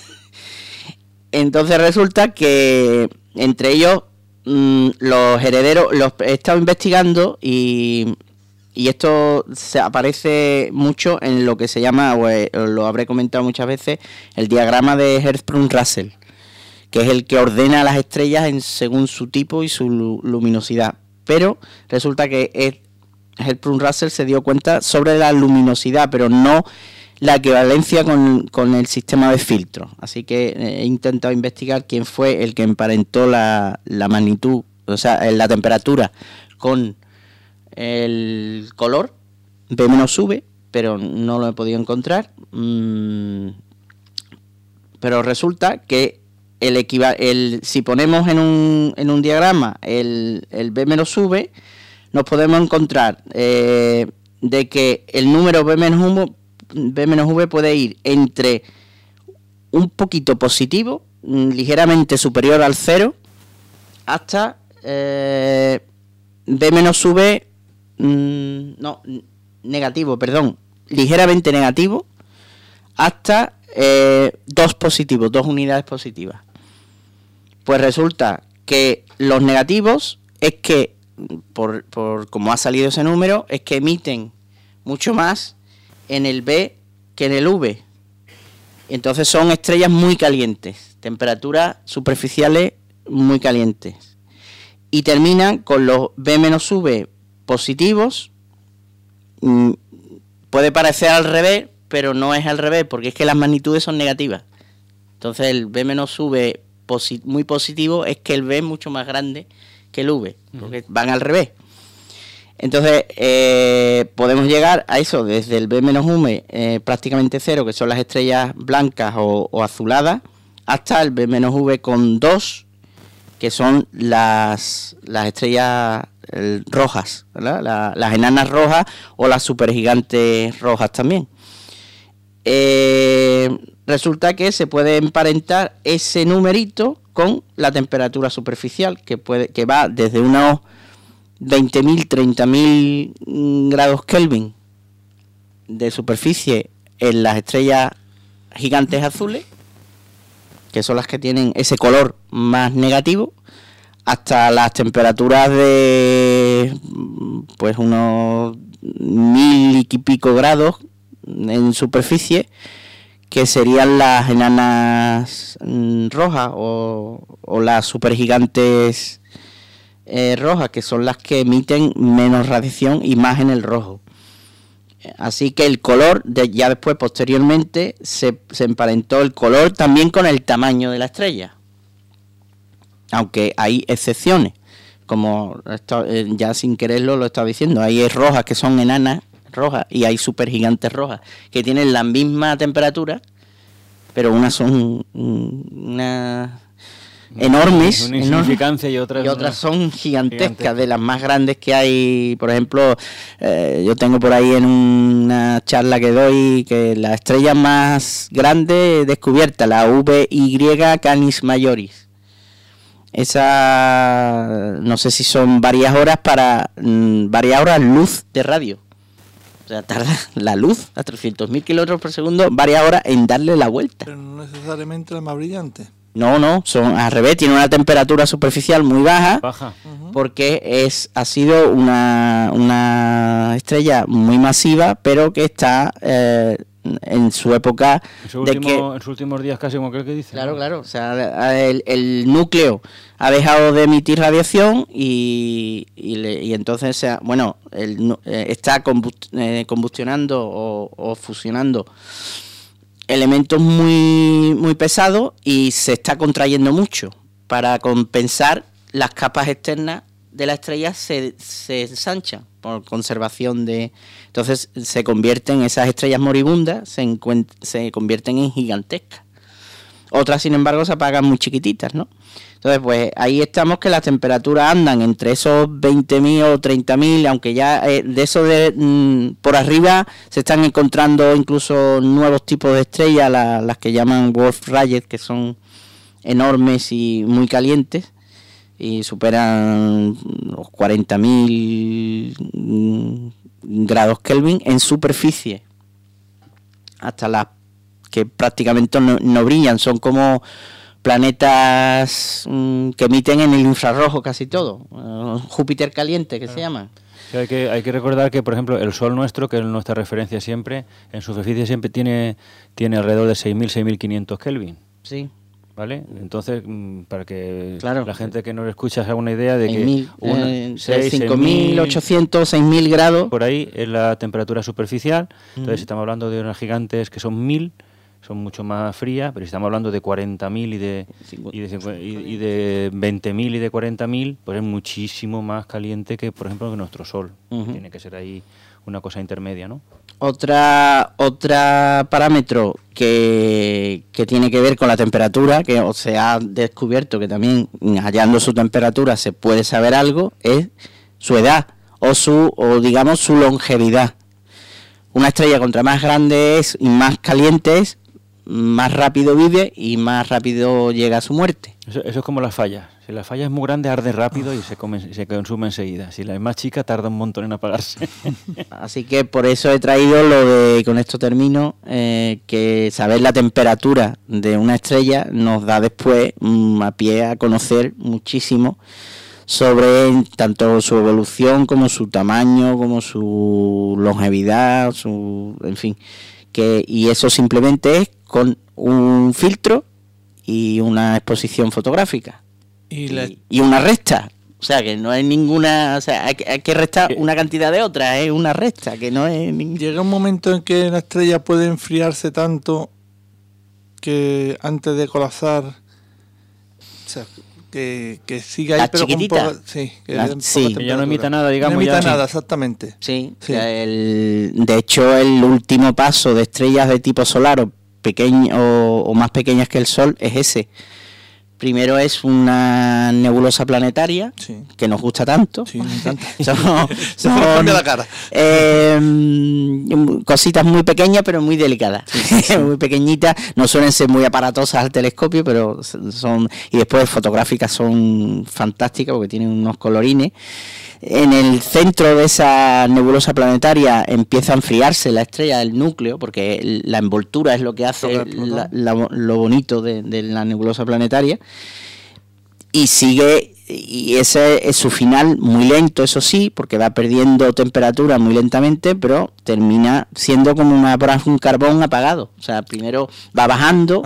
Entonces resulta que entre ellos mmm, los herederos, los he estado investigando y, y esto se aparece mucho en lo que se llama, o eh, lo habré comentado muchas veces, el diagrama de Hertzsprung-Russell, que es el que ordena las estrellas en, según su tipo y su lu- luminosidad. Pero resulta que es Hertzsprung-Russell se dio cuenta sobre la luminosidad, pero no la equivalencia con, con el sistema de filtros. Así que he intentado investigar quién fue el que emparentó la, la magnitud, o sea, la temperatura con el color B menos V, pero no lo he podido encontrar. Mm, pero resulta que el equiva- el, si ponemos en un, en un diagrama el, el B menos V, nos podemos encontrar eh, de que el número B menos V, B menos V puede ir entre un poquito positivo, ligeramente superior al cero, hasta eh, B menos V, mmm, no, negativo, perdón, ligeramente negativo, hasta eh, dos positivos, dos unidades positivas. Pues resulta que los negativos es que Por, por como ha salido ese número, es que emiten mucho más en el B que en el V. Entonces son estrellas muy calientes, temperaturas superficiales muy calientes. Y terminan con los B menos V positivos. Mm, puede parecer al revés, pero no es al revés, porque es que las magnitudes son negativas. Entonces el B menos V posi- muy positivo es que el B es mucho más grande que el V, porque van al revés. Entonces eh, podemos llegar a eso desde el B menos V eh, prácticamente cero, que son las estrellas blancas o, o azuladas, hasta el B menos V con dos, que son las, las estrellas eh, rojas, ¿verdad? La, las enanas rojas o las supergigantes rojas también. Eh, resulta que se puede emparentar ese numerito con la temperatura superficial, que puede que va desde unos veinte mil, treinta mil grados Kelvin de superficie en las estrellas gigantes azules, que son las que tienen ese color más negativo, hasta las temperaturas de pues unos mil y pico grados en superficie, que serían las enanas mm, rojas o, o las supergigantes eh, rojas, que son las que emiten menos radiación y más en el rojo. Así que el color, de, ya después, posteriormente, se, se emparentó el color también con el tamaño de la estrella. Aunque hay excepciones, como esto, eh, ya sin quererlo lo he estado diciendo, hay rojas que son enanas rojas y hay supergigantes rojas que tienen la misma temperatura, pero unas son una enormes, una enormes, insignificancia y otras, y otras son gigantescas, gigantescas. de las más grandes que hay. Por ejemplo, eh, yo tengo por ahí en una charla que doy que la estrella más grande descubierta, la V Y Canis Majoris. Esa, no sé si son varias horas para mmm, varias horas luz de radio. O sea, tarda la luz a trescientos mil kilómetros por segundo varias horas en darle la vuelta. Pero no necesariamente la más brillante. No, no, son al revés, tiene una temperatura superficial muy baja, baja. Uh-huh. porque es ha sido una, una estrella muy masiva, pero que está eh, en su época En, su de último, que... en sus últimos días casi como creo que dice. Claro, claro, o sea, el, el núcleo ha dejado de emitir radiación y, y, le, y entonces, o sea, bueno, el, eh, está combust, eh, combustionando o, o fusionando elementos muy, muy pesados y se está contrayendo mucho. Para compensar, las capas externas de la estrella se, se ensanchan por conservación de... Entonces se convierten, esas estrellas moribundas se, encuent- se convierten en gigantescas. Otras, sin embargo, se apagan muy chiquititas, ¿no? Entonces, pues ahí estamos, que las temperaturas andan entre esos veinte mil o treinta mil, aunque ya eh, de eso de mmm, por arriba se están encontrando incluso nuevos tipos de estrellas, la, las que llaman Wolf-Rayet, que son enormes y muy calientes y superan los cuarenta mil mmm, grados Kelvin en superficie, hasta las que prácticamente no, no brillan, son como planetas mmm, que emiten en el infrarrojo casi todo, uh, Júpiter caliente que se llama. Sí, hay que hay que recordar que, por ejemplo, el Sol nuestro, que es nuestra referencia siempre, en superficie siempre tiene tiene alrededor de seis mil, seis mil quinientos Kelvin. Sí. ¿Vale? Entonces, mmm, para que claro, la gente que nos escucha se haga una idea de que mil, una, eh, seis, cinco mil ochocientos, seis mil grados por ahí es la temperatura superficial. Entonces, uh-huh. si estamos hablando de unas gigantes que son mil, son mucho más frías, pero si estamos hablando de cuarenta mil y de, y de, y, y de veinte mil y de cuarenta mil, pues es muchísimo más caliente que, por ejemplo, que nuestro Sol. Uh-huh. Tiene que ser ahí una cosa intermedia, ¿no? Otra otra parámetro que, que tiene que ver con la temperatura, que se ha descubierto que también hallando su temperatura se puede saber algo, es su edad o su o digamos su longevidad. Una estrella contra más grande es y más caliente es, más rápido vive y más rápido llega a su muerte. Eso, eso es como las fallas. Si la falla es muy grande, arde rápido y se, come, se consume enseguida. Si la es más chica, tarda un montón en apagarse. Así que por eso he traído lo de, con esto termino, eh, que saber la temperatura de una estrella nos da después mmm, a pie a conocer muchísimo sobre tanto su evolución como su tamaño, como su longevidad, su, en fin, que y eso simplemente es con un filtro y una exposición fotográfica y, la... y, y una resta, o sea que no hay ninguna, o sea hay, hay que restar una cantidad de otras, es una resta que no es ninguna. Llega un momento en que la estrella puede enfriarse tanto que antes de colapsar, o sea, que, que siga ahí, la pero chiquitita. con poca, sí, que, La, sí. que ya no emita nada, digamos. No emita ya, nada, sí. exactamente. Sí, sí. El, de hecho el último paso de estrellas de tipo solar o, pequeño, o, o más pequeñas que el Sol es ese. Primero es una nebulosa planetaria, sí, que nos gusta tanto. Sí, me encanta. son son la cara. Eh, cositas muy pequeñas pero muy delicadas. Sí, sí. Muy pequeñitas, no suelen ser muy aparatosas al telescopio, pero son... Y después fotográficas son fantásticas porque tienen unos colorines. En el centro de esa nebulosa planetaria empieza a enfriarse la estrella del núcleo, porque la envoltura es lo que hace la, la, lo bonito de, de la nebulosa planetaria, y sigue, y ese es su final muy lento, eso sí, porque va perdiendo temperatura muy lentamente, pero termina siendo como una, un carbón apagado. O sea, primero va bajando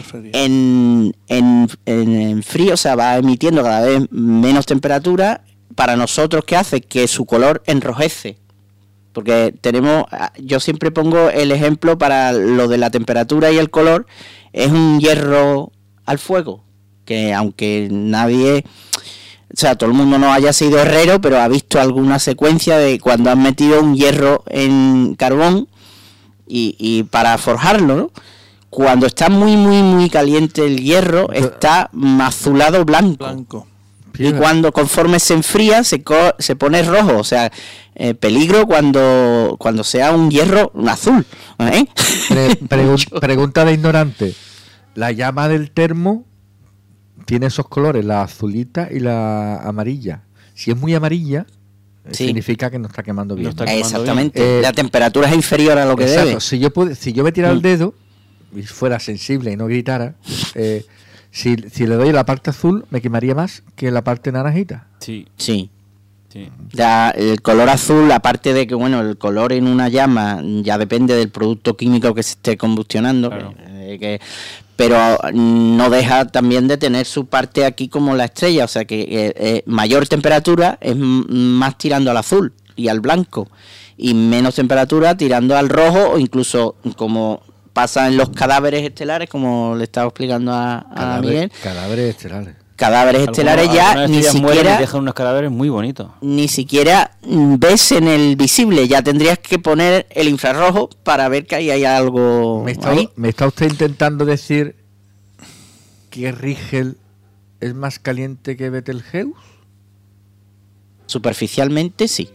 en, en, en, en frío, o sea, va emitiendo cada vez menos temperatura. Para nosotros, ¿qué hace? Que su color enrojece. Porque tenemos, yo siempre pongo el ejemplo para lo de la temperatura y el color, es un hierro al fuego, que aunque nadie, o sea, todo el mundo no haya sido herrero, pero ha visto alguna secuencia de cuando han metido un hierro en carbón y, y para forjarlo, ¿no? cuando está muy, muy, muy caliente el hierro, está azulado blanco. Blanco. Y cuando conforme se enfría se, co se pone rojo, o sea, eh, peligro cuando cuando sea un hierro azul. ¿eh? Pre pregun pregunta de ignorante. La llama del termo tiene esos colores, la azulita y la amarilla. Si es muy amarilla, sí, significa que no está quemando bien. No está quemando Exactamente. bien. Eh, la temperatura es inferior a lo que exacto. debe. Si yo, pude, si yo me tirara mm. el dedo y fuera sensible y no gritara, eh, si, si le doy la parte azul, me quemaría más que la parte naranjita. Sí. Sí. Sí. Ya, el color azul, aparte de que, bueno, el color en una llama ya depende del producto químico que se esté combustionando, Claro. eh, que, pero no deja también de tener su parte aquí como la estrella, o sea que eh, eh, mayor temperatura es más tirando al azul y al blanco, y menos temperatura tirando al rojo, o incluso como pasa en los cadáveres estelares, como le estaba explicando a, a Cadáver, Miguel. Cadáveres estelares. Cadáveres estelares ya ni siquiera y dejan unos cadáveres muy bonitos. ni siquiera ves en el visible, ya tendrías que poner el infrarrojo para ver que ahí hay algo. ¿Me está, ahí. ¿Me está usted intentando decir que Rigel es más caliente que Betelgeuse? Superficialmente sí.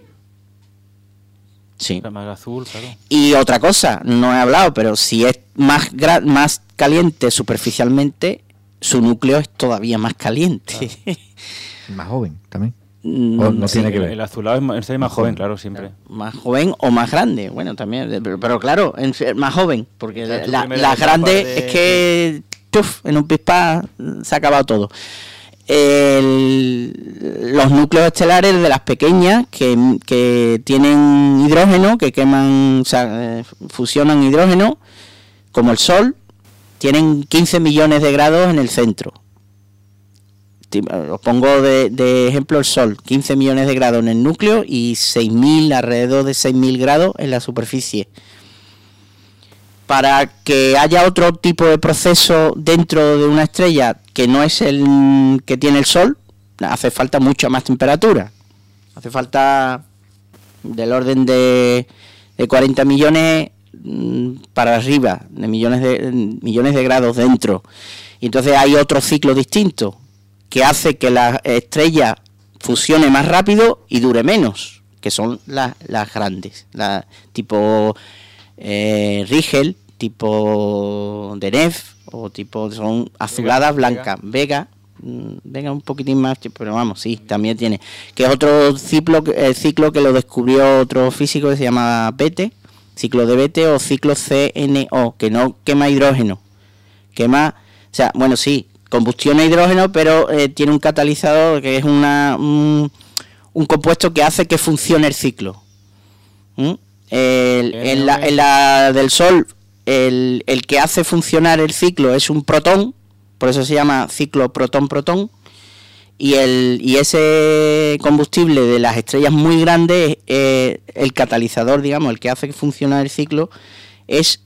Sí. Más azul, claro. Y otra cosa, no he hablado, pero si es más gra más caliente superficialmente, su núcleo es todavía más caliente. Claro. Más joven también. Mm, O no sí, tiene que ver. El azulado es más, es más joven, claro, siempre. Más joven o más grande, bueno, también, pero, pero claro, en, más joven, porque O sea, tu la, primera la etapa grande de- es que chuf, en un pispa se ha acabado todo. El- los núcleos estelares de las pequeñas que, que tienen hidrógeno, que queman, o sea, eh, fusionan hidrógeno, como el Sol, tienen quince millones de grados en el centro. Ti- Os pongo de, de ejemplo el Sol, quince millones de grados en el núcleo y seis mil, alrededor de seis mil grados en la superficie. Para que haya otro tipo de proceso dentro de una estrella que no es el que tiene el Sol, hace falta mucha más temperatura. Hace falta del orden de, de cuarenta millones mm, para arriba, de millones de millones de grados dentro. Y entonces hay otro ciclo distinto que hace que la estrella fusione más rápido y dure menos, que son las, las grandes, la, tipo eh, Rigel, tipo Deneb, o tipo, son azuladas, Vega, blancas, Vega, mm, Vega un poquitín más, pero vamos, sí, también tiene, que es otro ciclo, el ciclo que lo descubrió otro físico que se llama Bethe, ciclo de Bethe o ciclo C N O, que no quema hidrógeno, quema, o sea, bueno, sí, combustiona hidrógeno, pero eh, tiene un catalizador que es una un, un compuesto que hace que funcione el ciclo. ¿Mm? El, en, la, en la del Sol, el, el que hace funcionar el ciclo es un protón, por eso se llama ciclo protón-protón, y el y ese combustible de las estrellas muy grandes, eh, el catalizador, digamos, el que hace funcionar el ciclo, es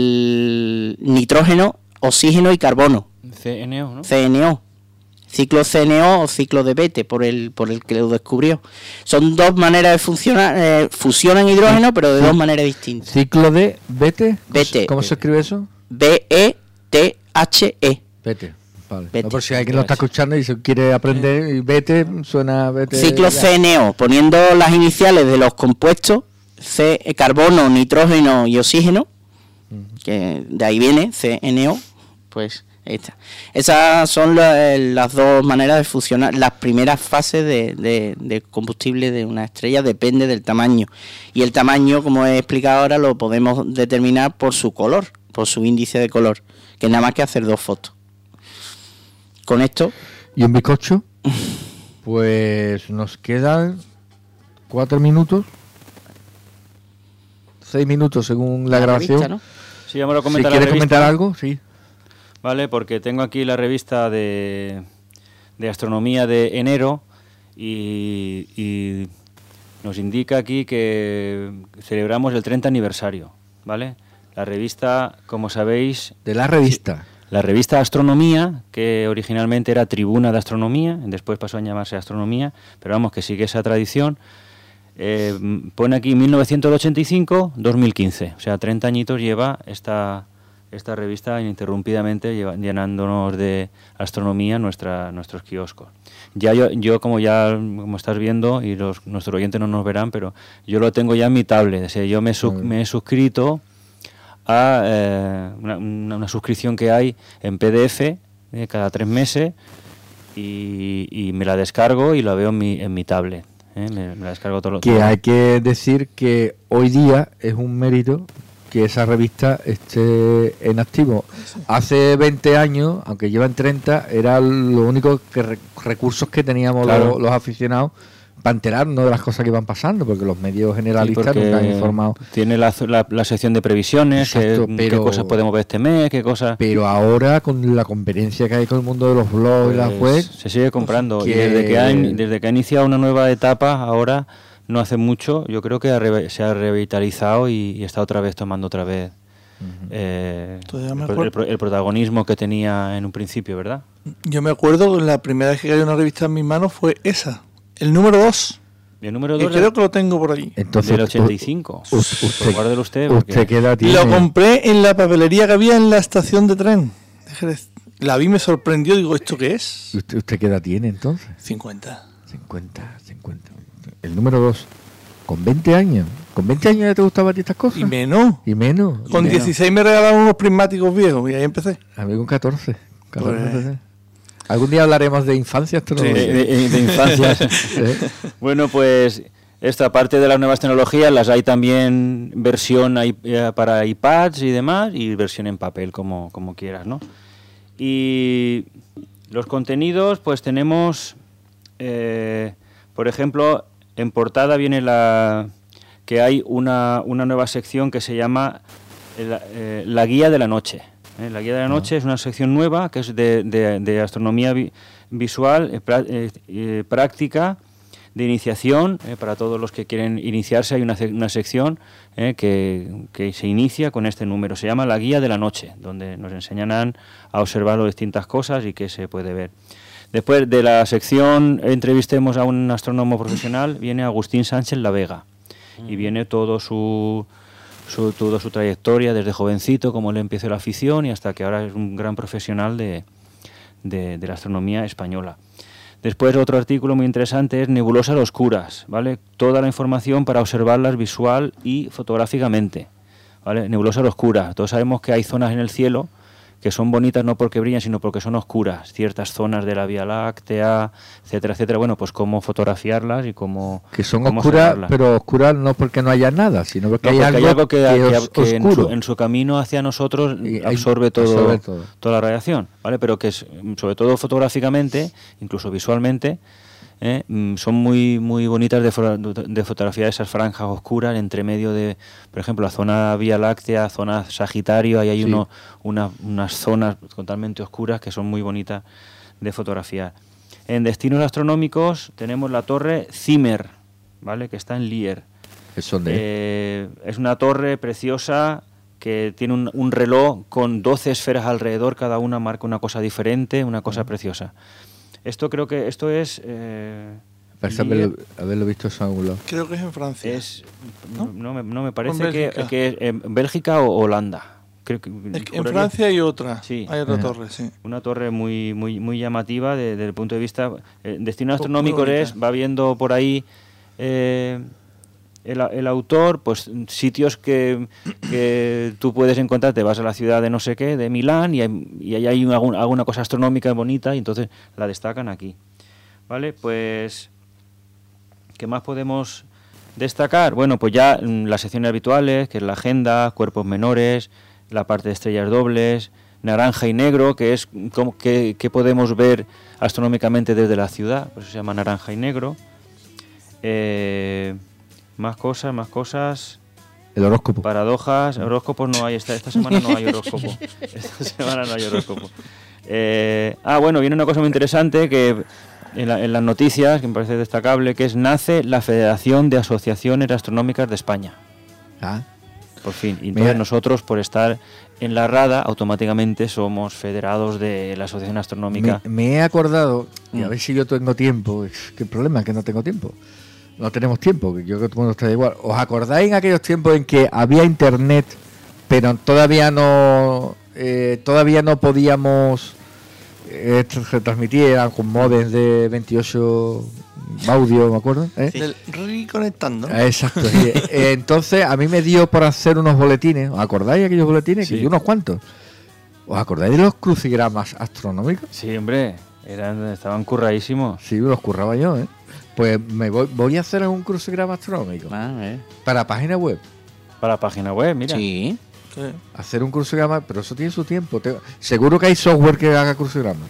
el nitrógeno, oxígeno y carbono. C N O, ¿no? C N O. Ciclo C N O o ciclo de Bethe, por el por el que lo descubrió. Son dos maneras de funcionar, eh, fusionan hidrógeno, pero de dos maneras distintas. Ciclo de Bethe. Bethe. ¿Cómo se escribe eso? B E T H E. Bethe. Vale. Bethe. No, por si alguien lo está escuchando y se quiere aprender, y Bethe suena Bethe. Ciclo ya. C N O, poniendo las iniciales de los compuestos, C, eh, carbono, nitrógeno y oxígeno, que de ahí viene C N O, pues ahí está. Esas son la- las dos maneras de fusionar. Las primeras fases de, de- de combustible de una estrella depende del tamaño. Y el tamaño, como he explicado ahora, lo podemos determinar por su color, por su índice de color, que nada más que hacer dos fotos. Con esto, ¿Y un bizcocho? Pues nos quedan cuatro minutos. Seis minutos según la, grabación. revista, ¿no? Sí, vamos a Si comentar la quieres revista, comentar algo, sí. Vale, porque tengo aquí la revista de, de astronomía de enero y, y nos indica aquí que celebramos el treinta aniversario, ¿vale? La revista, como sabéis, De la revista. la revista Astronomía, que originalmente era Tribuna de Astronomía, después pasó a llamarse Astronomía, pero vamos, que sigue esa tradición. Eh, pone aquí mil novecientos ochenta y cinco a dos mil quince, o sea, treinta añitos lleva esta esta revista ininterrumpidamente lleva, llenándonos de astronomía nuestra, nuestros kioscos. Ya yo, yo como ya como estás viendo, y los, nuestros oyentes no nos verán, pero yo lo tengo ya en mi tablet. O sea, yo me, su, me he suscrito a eh, una, una, una suscripción que hay en P D F eh, cada tres meses y, y me la descargo y la veo en mi, en mi tablet. Eh, me, me la descargo todo lo que hay que decir que hoy día es un mérito que esa revista esté en activo. Hace veinte años, aunque llevan treinta, era lo único que re- recursos que teníamos claro. los, los aficionados para enterarnos de las cosas que iban pasando, porque los medios generalistas sí, nunca han informado. Tiene la, la, la sección de previsiones, Exacto, qué, pero, qué cosas podemos ver este mes, qué cosas... Pero ahora, con la competencia que hay con el mundo de los blogs pues, y las webs... se sigue comprando. Que... Y desde que, ha, desde que ha iniciado una nueva etapa, ahora, no hace mucho, yo creo que ha re, se ha revitalizado y, y está otra vez tomando otra vez uh-huh. eh, el, el, el protagonismo que tenía en un principio, ¿verdad? Yo me acuerdo que la primera vez que cayó una revista en mis manos fue esa, el número dos. El número dos. Creo que lo tengo por allí. Entonces, del ochenta y cinco. U, usted, guárdelo usted. Usted queda tiene. Lo compré en la papelería que había en la estación de tren. La vi, me sorprendió. Digo, ¿esto qué es? ¿Usted, usted qué edad tiene entonces? cincuenta. cincuenta, cincuenta. El número dos. Con veinte años. ¿Con veinte años ya te gustaban estas cosas? Y menos. Y menos. Con y menos. dieciséis me regalaron unos prismáticos viejos y ahí empecé. A mí con catorce. catorce pues... empecé. Algún día hablaremos de infancia. Esto no sí, lo de, de, de infancia. Bueno, pues esta parte de las nuevas tecnologías las hay también versión para iPads y demás, y versión en papel, como, como quieras, ¿no? Y los contenidos, pues tenemos, eh, por ejemplo, en portada viene la que hay una, una nueva sección que se llama la, eh, la Guía de la Noche. ¿eh? La Guía de la Noche es una sección nueva que es de, de, de astronomía vi, visual, eh, pra, eh, eh, práctica, de iniciación, eh, para todos los que quieren iniciarse. Hay una, una sección eh, que, que se inicia con este número, se llama La Guía de la Noche, donde nos enseñarán a observar las distintas cosas y qué se puede ver. Después de la sección Entrevistemos a un astrónomo profesional, viene Agustín Sánchez La Vega, y viene todo su, su, toda su trayectoria desde jovencito, cómo le empezó la afición y hasta que ahora es un gran profesional de, de, de la astronomía española. Después otro artículo muy interesante es Nebulosas oscuras, ¿vale? Toda la información para observarlas visual y fotográficamente, ¿vale? Nebulosas oscuras. Todos sabemos que hay zonas en el cielo que son bonitas no porque brillan, sino porque son oscuras. Ciertas zonas de la Vía Láctea, etcétera, etcétera. Bueno, pues cómo fotografiarlas y cómo Que son cómo oscuras, observarlas. Pero oscuras no porque no haya nada, sino porque, No, hay, porque algo hay algo que, que, que, os, que en, oscuro. su, en su camino hacia nosotros Y absorbe, todo, absorbe todo. toda la radiación, ¿vale? Pero que es, sobre todo fotográficamente, incluso visualmente, ¿eh? son muy muy bonitas de, fo de fotografiar esas franjas oscuras entre medio de, por ejemplo, la zona Vía Láctea, zona Sagitario, ahí hay Sí. uno, una, unas zonas totalmente oscuras que son muy bonitas de fotografiar. En destinos astronómicos tenemos la torre Zimmer, ¿vale? Que está en Lier. ¿Es, donde? Eh, es una torre preciosa que tiene un, un reloj con doce esferas alrededor, cada una marca una cosa diferente, una cosa uh-huh. preciosa. Esto creo que esto es eh, parece haberlo, haberlo visto en algún lado. Creo que es en Francia. Es, no, no, me, no me parece en que, que es en Bélgica o Holanda. Creo que, es que en Francia hay otra. Sí. Hay otra Ajá. torre, sí. Una torre muy muy muy llamativa de, desde el punto de vista eh, destino astronómico es va viendo por ahí eh, el, el autor, pues sitios que, que tú puedes encontrar, te vas a la ciudad de no sé qué, de Milán, y, hay, y ahí hay alguna, alguna cosa astronómica bonita, y entonces la destacan aquí. ¿Vale? Pues, ¿qué más podemos destacar? Bueno, pues ya las secciones habituales, que es la agenda, cuerpos menores, la parte de estrellas dobles, naranja y negro, que es como que, que podemos ver astronómicamente desde la ciudad, por eso se llama naranja y negro. Eh... Más cosas, más cosas. El horóscopo. Paradojas, horóscopos no hay. Esta, esta semana no hay horóscopo. Esta semana no hay horóscopo. Eh, ah, bueno, viene una cosa muy interesante que en, la, en las noticias, que me parece destacable, que es nace la Federación de Asociaciones Astronómicas de España. Ah. Por fin. Y entonces Mira. nosotros, por estar en la RADA, automáticamente somos federados de la Asociación Astronómica. Me, me he acordado, y a Mm. ver si yo tengo tiempo. ¿Qué problema? Que no tengo tiempo. No tenemos tiempo, que yo creo que todo el mundo está igual. ¿Os acordáis en aquellos tiempos en que había internet, pero todavía no, eh, todavía no podíamos eh, retransmitir, eran con modems de veintiocho audio, ¿me acuerdo? ¿Eh? Del reconectando. Ah, exacto. Sí. Eh, entonces a mí me dio por hacer unos boletines. ¿Os acordáis de aquellos boletines? Sí. Que yo unos cuantos. ¿Os acordáis de los crucigramas astronómicos? Sí, hombre, eran, estaban curradísimos. Sí, los curraba yo, ¿eh? Pues me voy, voy a hacer un crucigrama astronómico Ah, eh. para página web. Para la página web, mira. Sí. Sí. Hacer un crucigrama, pero eso tiene su tiempo. Te- seguro que hay software que haga crucigrama.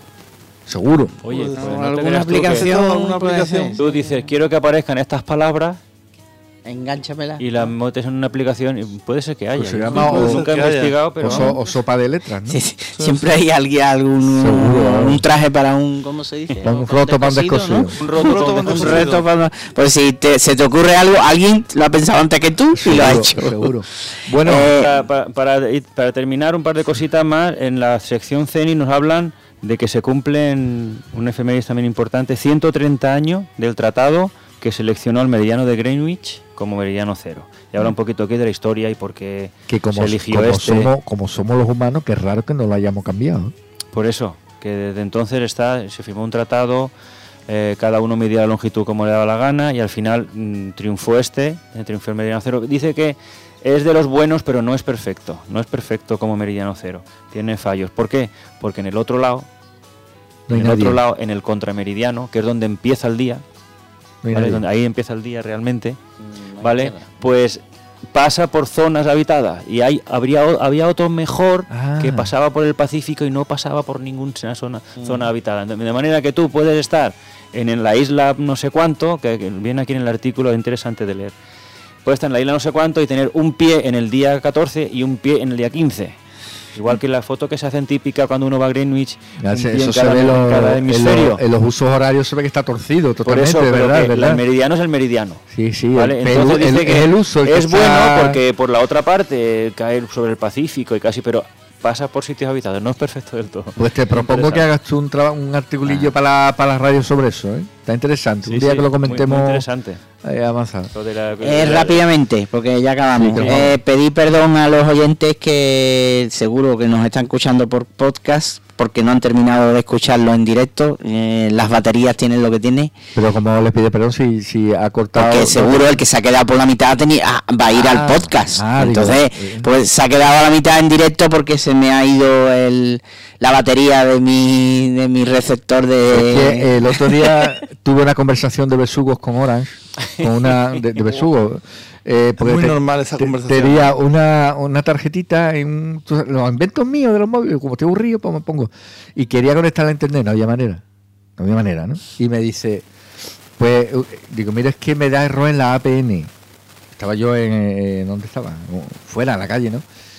Seguro. Oye, Pues, pues, ¿no te ¿Alguna creas tú que- aplicación? ¿Alguna puede aplicación? ser? Tú dices, quiero que aparezcan estas palabras Enganchamela. y las metes en una aplicación y puede ser que haya. Pues se Yo llama nunca- o- nunca he que haya. investigado, pero o, so- o sopa de letras, ¿no? Sí, sí. Siempre hay alguien, algún Seguro, un ¿no? traje para un, ¿cómo se dice? Un roto pan descosido. ¿no? un roto, roto con- con Un descosido. reto para... Pues si te- se te ocurre algo, alguien lo ha pensado antes que tú y lo ha Seguro, hecho. seguro. Bueno, Eh, Para, para- para- y para terminar, un par de cositas más. En la sección CENI nos hablan de que se cumplen, un efemérides también importante, ciento treinta años del tratado que seleccionó el meridiano de Greenwich como meridiano cero. Y habla un poquito aquí de la historia y por qué que como, se eligió como este. somos, como somos los humanos, que es raro que no lo hayamos cambiado. ¿eh? Por eso, que desde entonces está, se firmó un tratado, eh, cada uno medía la longitud como le daba la gana y al final mm, triunfó este, eh, triunfó el meridiano cero. Dice que es de los buenos, pero no es perfecto. No es perfecto como meridiano cero. Tiene fallos. ¿Por qué? Porque en el otro lado, No hay en el nadie. otro lado, en el contrameridiano, que es donde empieza el día, No hay ¿vale? nadie. Donde ahí empieza el día realmente, Mm, ¿vale? queda. Pues pasa por zonas habitadas y hay habría o- había otro mejor Ah. que pasaba por el Pacífico y no pasaba por ninguna zona zona habitada. De manera que tú puedes estar en, en la isla no sé cuánto, que, que viene aquí en el artículo, es interesante de leer. Puedes estar en la isla no sé cuánto y tener un pie en el día catorce y un pie en el día quince. Igual que la foto que se hacen típica cuando uno va a Greenwich, Ya un se- pie en eso se cada- ve en lo- cada en, hemisferio. los- en los usos horarios se ve que está torcido Por totalmente, eso, pero ¿verdad? que ¿verdad? el meridiano es el meridiano. Sí, sí. ¿Vale? el- Entonces el- dice el- que el uso el que es bueno está- porque por la otra parte cae sobre el Pacífico y casi, pero pasa por sitios habitados, no es perfecto del todo. Pues te propongo que Interesante. hagas tú un, traba- un articulillo para, la, para las radios sobre eso, ¿eh? Está interesante. Sí, un día sí, que lo muy- muy comentemos interesante. eh, avanzado. Lo de la- Eh, la- rápidamente, porque ya acabamos. Sí, que Eh, pedir perdón a los oyentes que seguro que nos están escuchando por podcast, porque no han terminado de escucharlo en directo. Eh, las baterías tienen lo que tienen. Pero como les pide perdón si, si ha cortado... Porque seguro el que se ha quedado por la mitad tenía, ah, va a ir Ah, al podcast. ah, digo, Entonces, eh. pues se ha quedado a la mitad en directo porque se me ha ido el, la batería de mi, de mi receptor de... Es que el otro día tuve una conversación de besugos con Orange, con una de, de besugos. Eh, porque muy te- normal esa te- conversación. Tenía una, una tarjetita en un- tú sabes, los inventos míos de los móviles, como estoy aburrido, pues me pongo. Y quería conectarla a internet, no había manera. No había manera, ¿no? Y me dice, pues, eh, digo, mira, es que me da error en la A P N. Estaba yo en, eh, ¿dónde estaba? Fuera, en la calle, ¿no?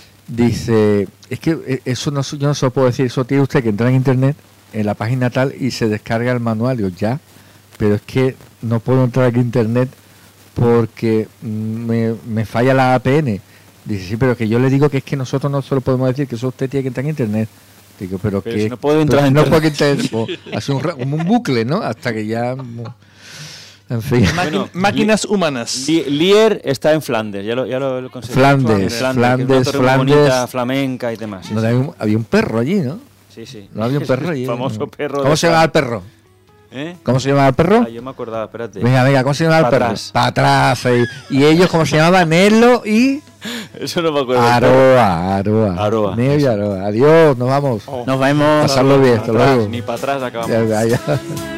Dice, es que eh, eso no, yo no se lo puedo decir, eso tiene usted que entrar en internet, en la página tal, y se descarga el manual. Digo, ya, pero es que no puedo entrar aquí a internet porque mm, me, me falla la A P N. Dice, sí, pero que yo le digo que es que nosotros no se lo podemos decir, que eso usted tiene que entrar en internet. Digo, pero, Pero que si no puedo entrar pero en no internet. puedo entrar, pues, hace un, ra- como un bucle, ¿no? Hasta que ya, mm, en fin. Máqui- Bueno, máquinas humanas. Li- Lier está en Flandes, ya lo, ya lo, lo conseguí. Flandes, que es una Flandes, torre muy bonita, Flandes. flamenca y demás. Sí, No, sí. había, un, había un perro allí, ¿no? Sí, sí. No había un perro allí. El famoso ¿no? perro. ¿Cómo de se llama el Flandes. perro? ¿Eh? ¿Cómo se llamaba el perro? Ah, yo me acordaba, espérate. Venga, venga, ¿cómo se llamaba el Pa' perro? atrás. Para atrás. eh. Y ellos, ¿cómo se llamaban? Nelo y Eso no me acuerdo. Aroa. Aroa. Aroa, Nelo y eso. Aroa. Adiós, nos vamos. Nos vemos. Pasarlo bien, hasta Atrás, luego. ni para atrás acabamos. Ya, ya.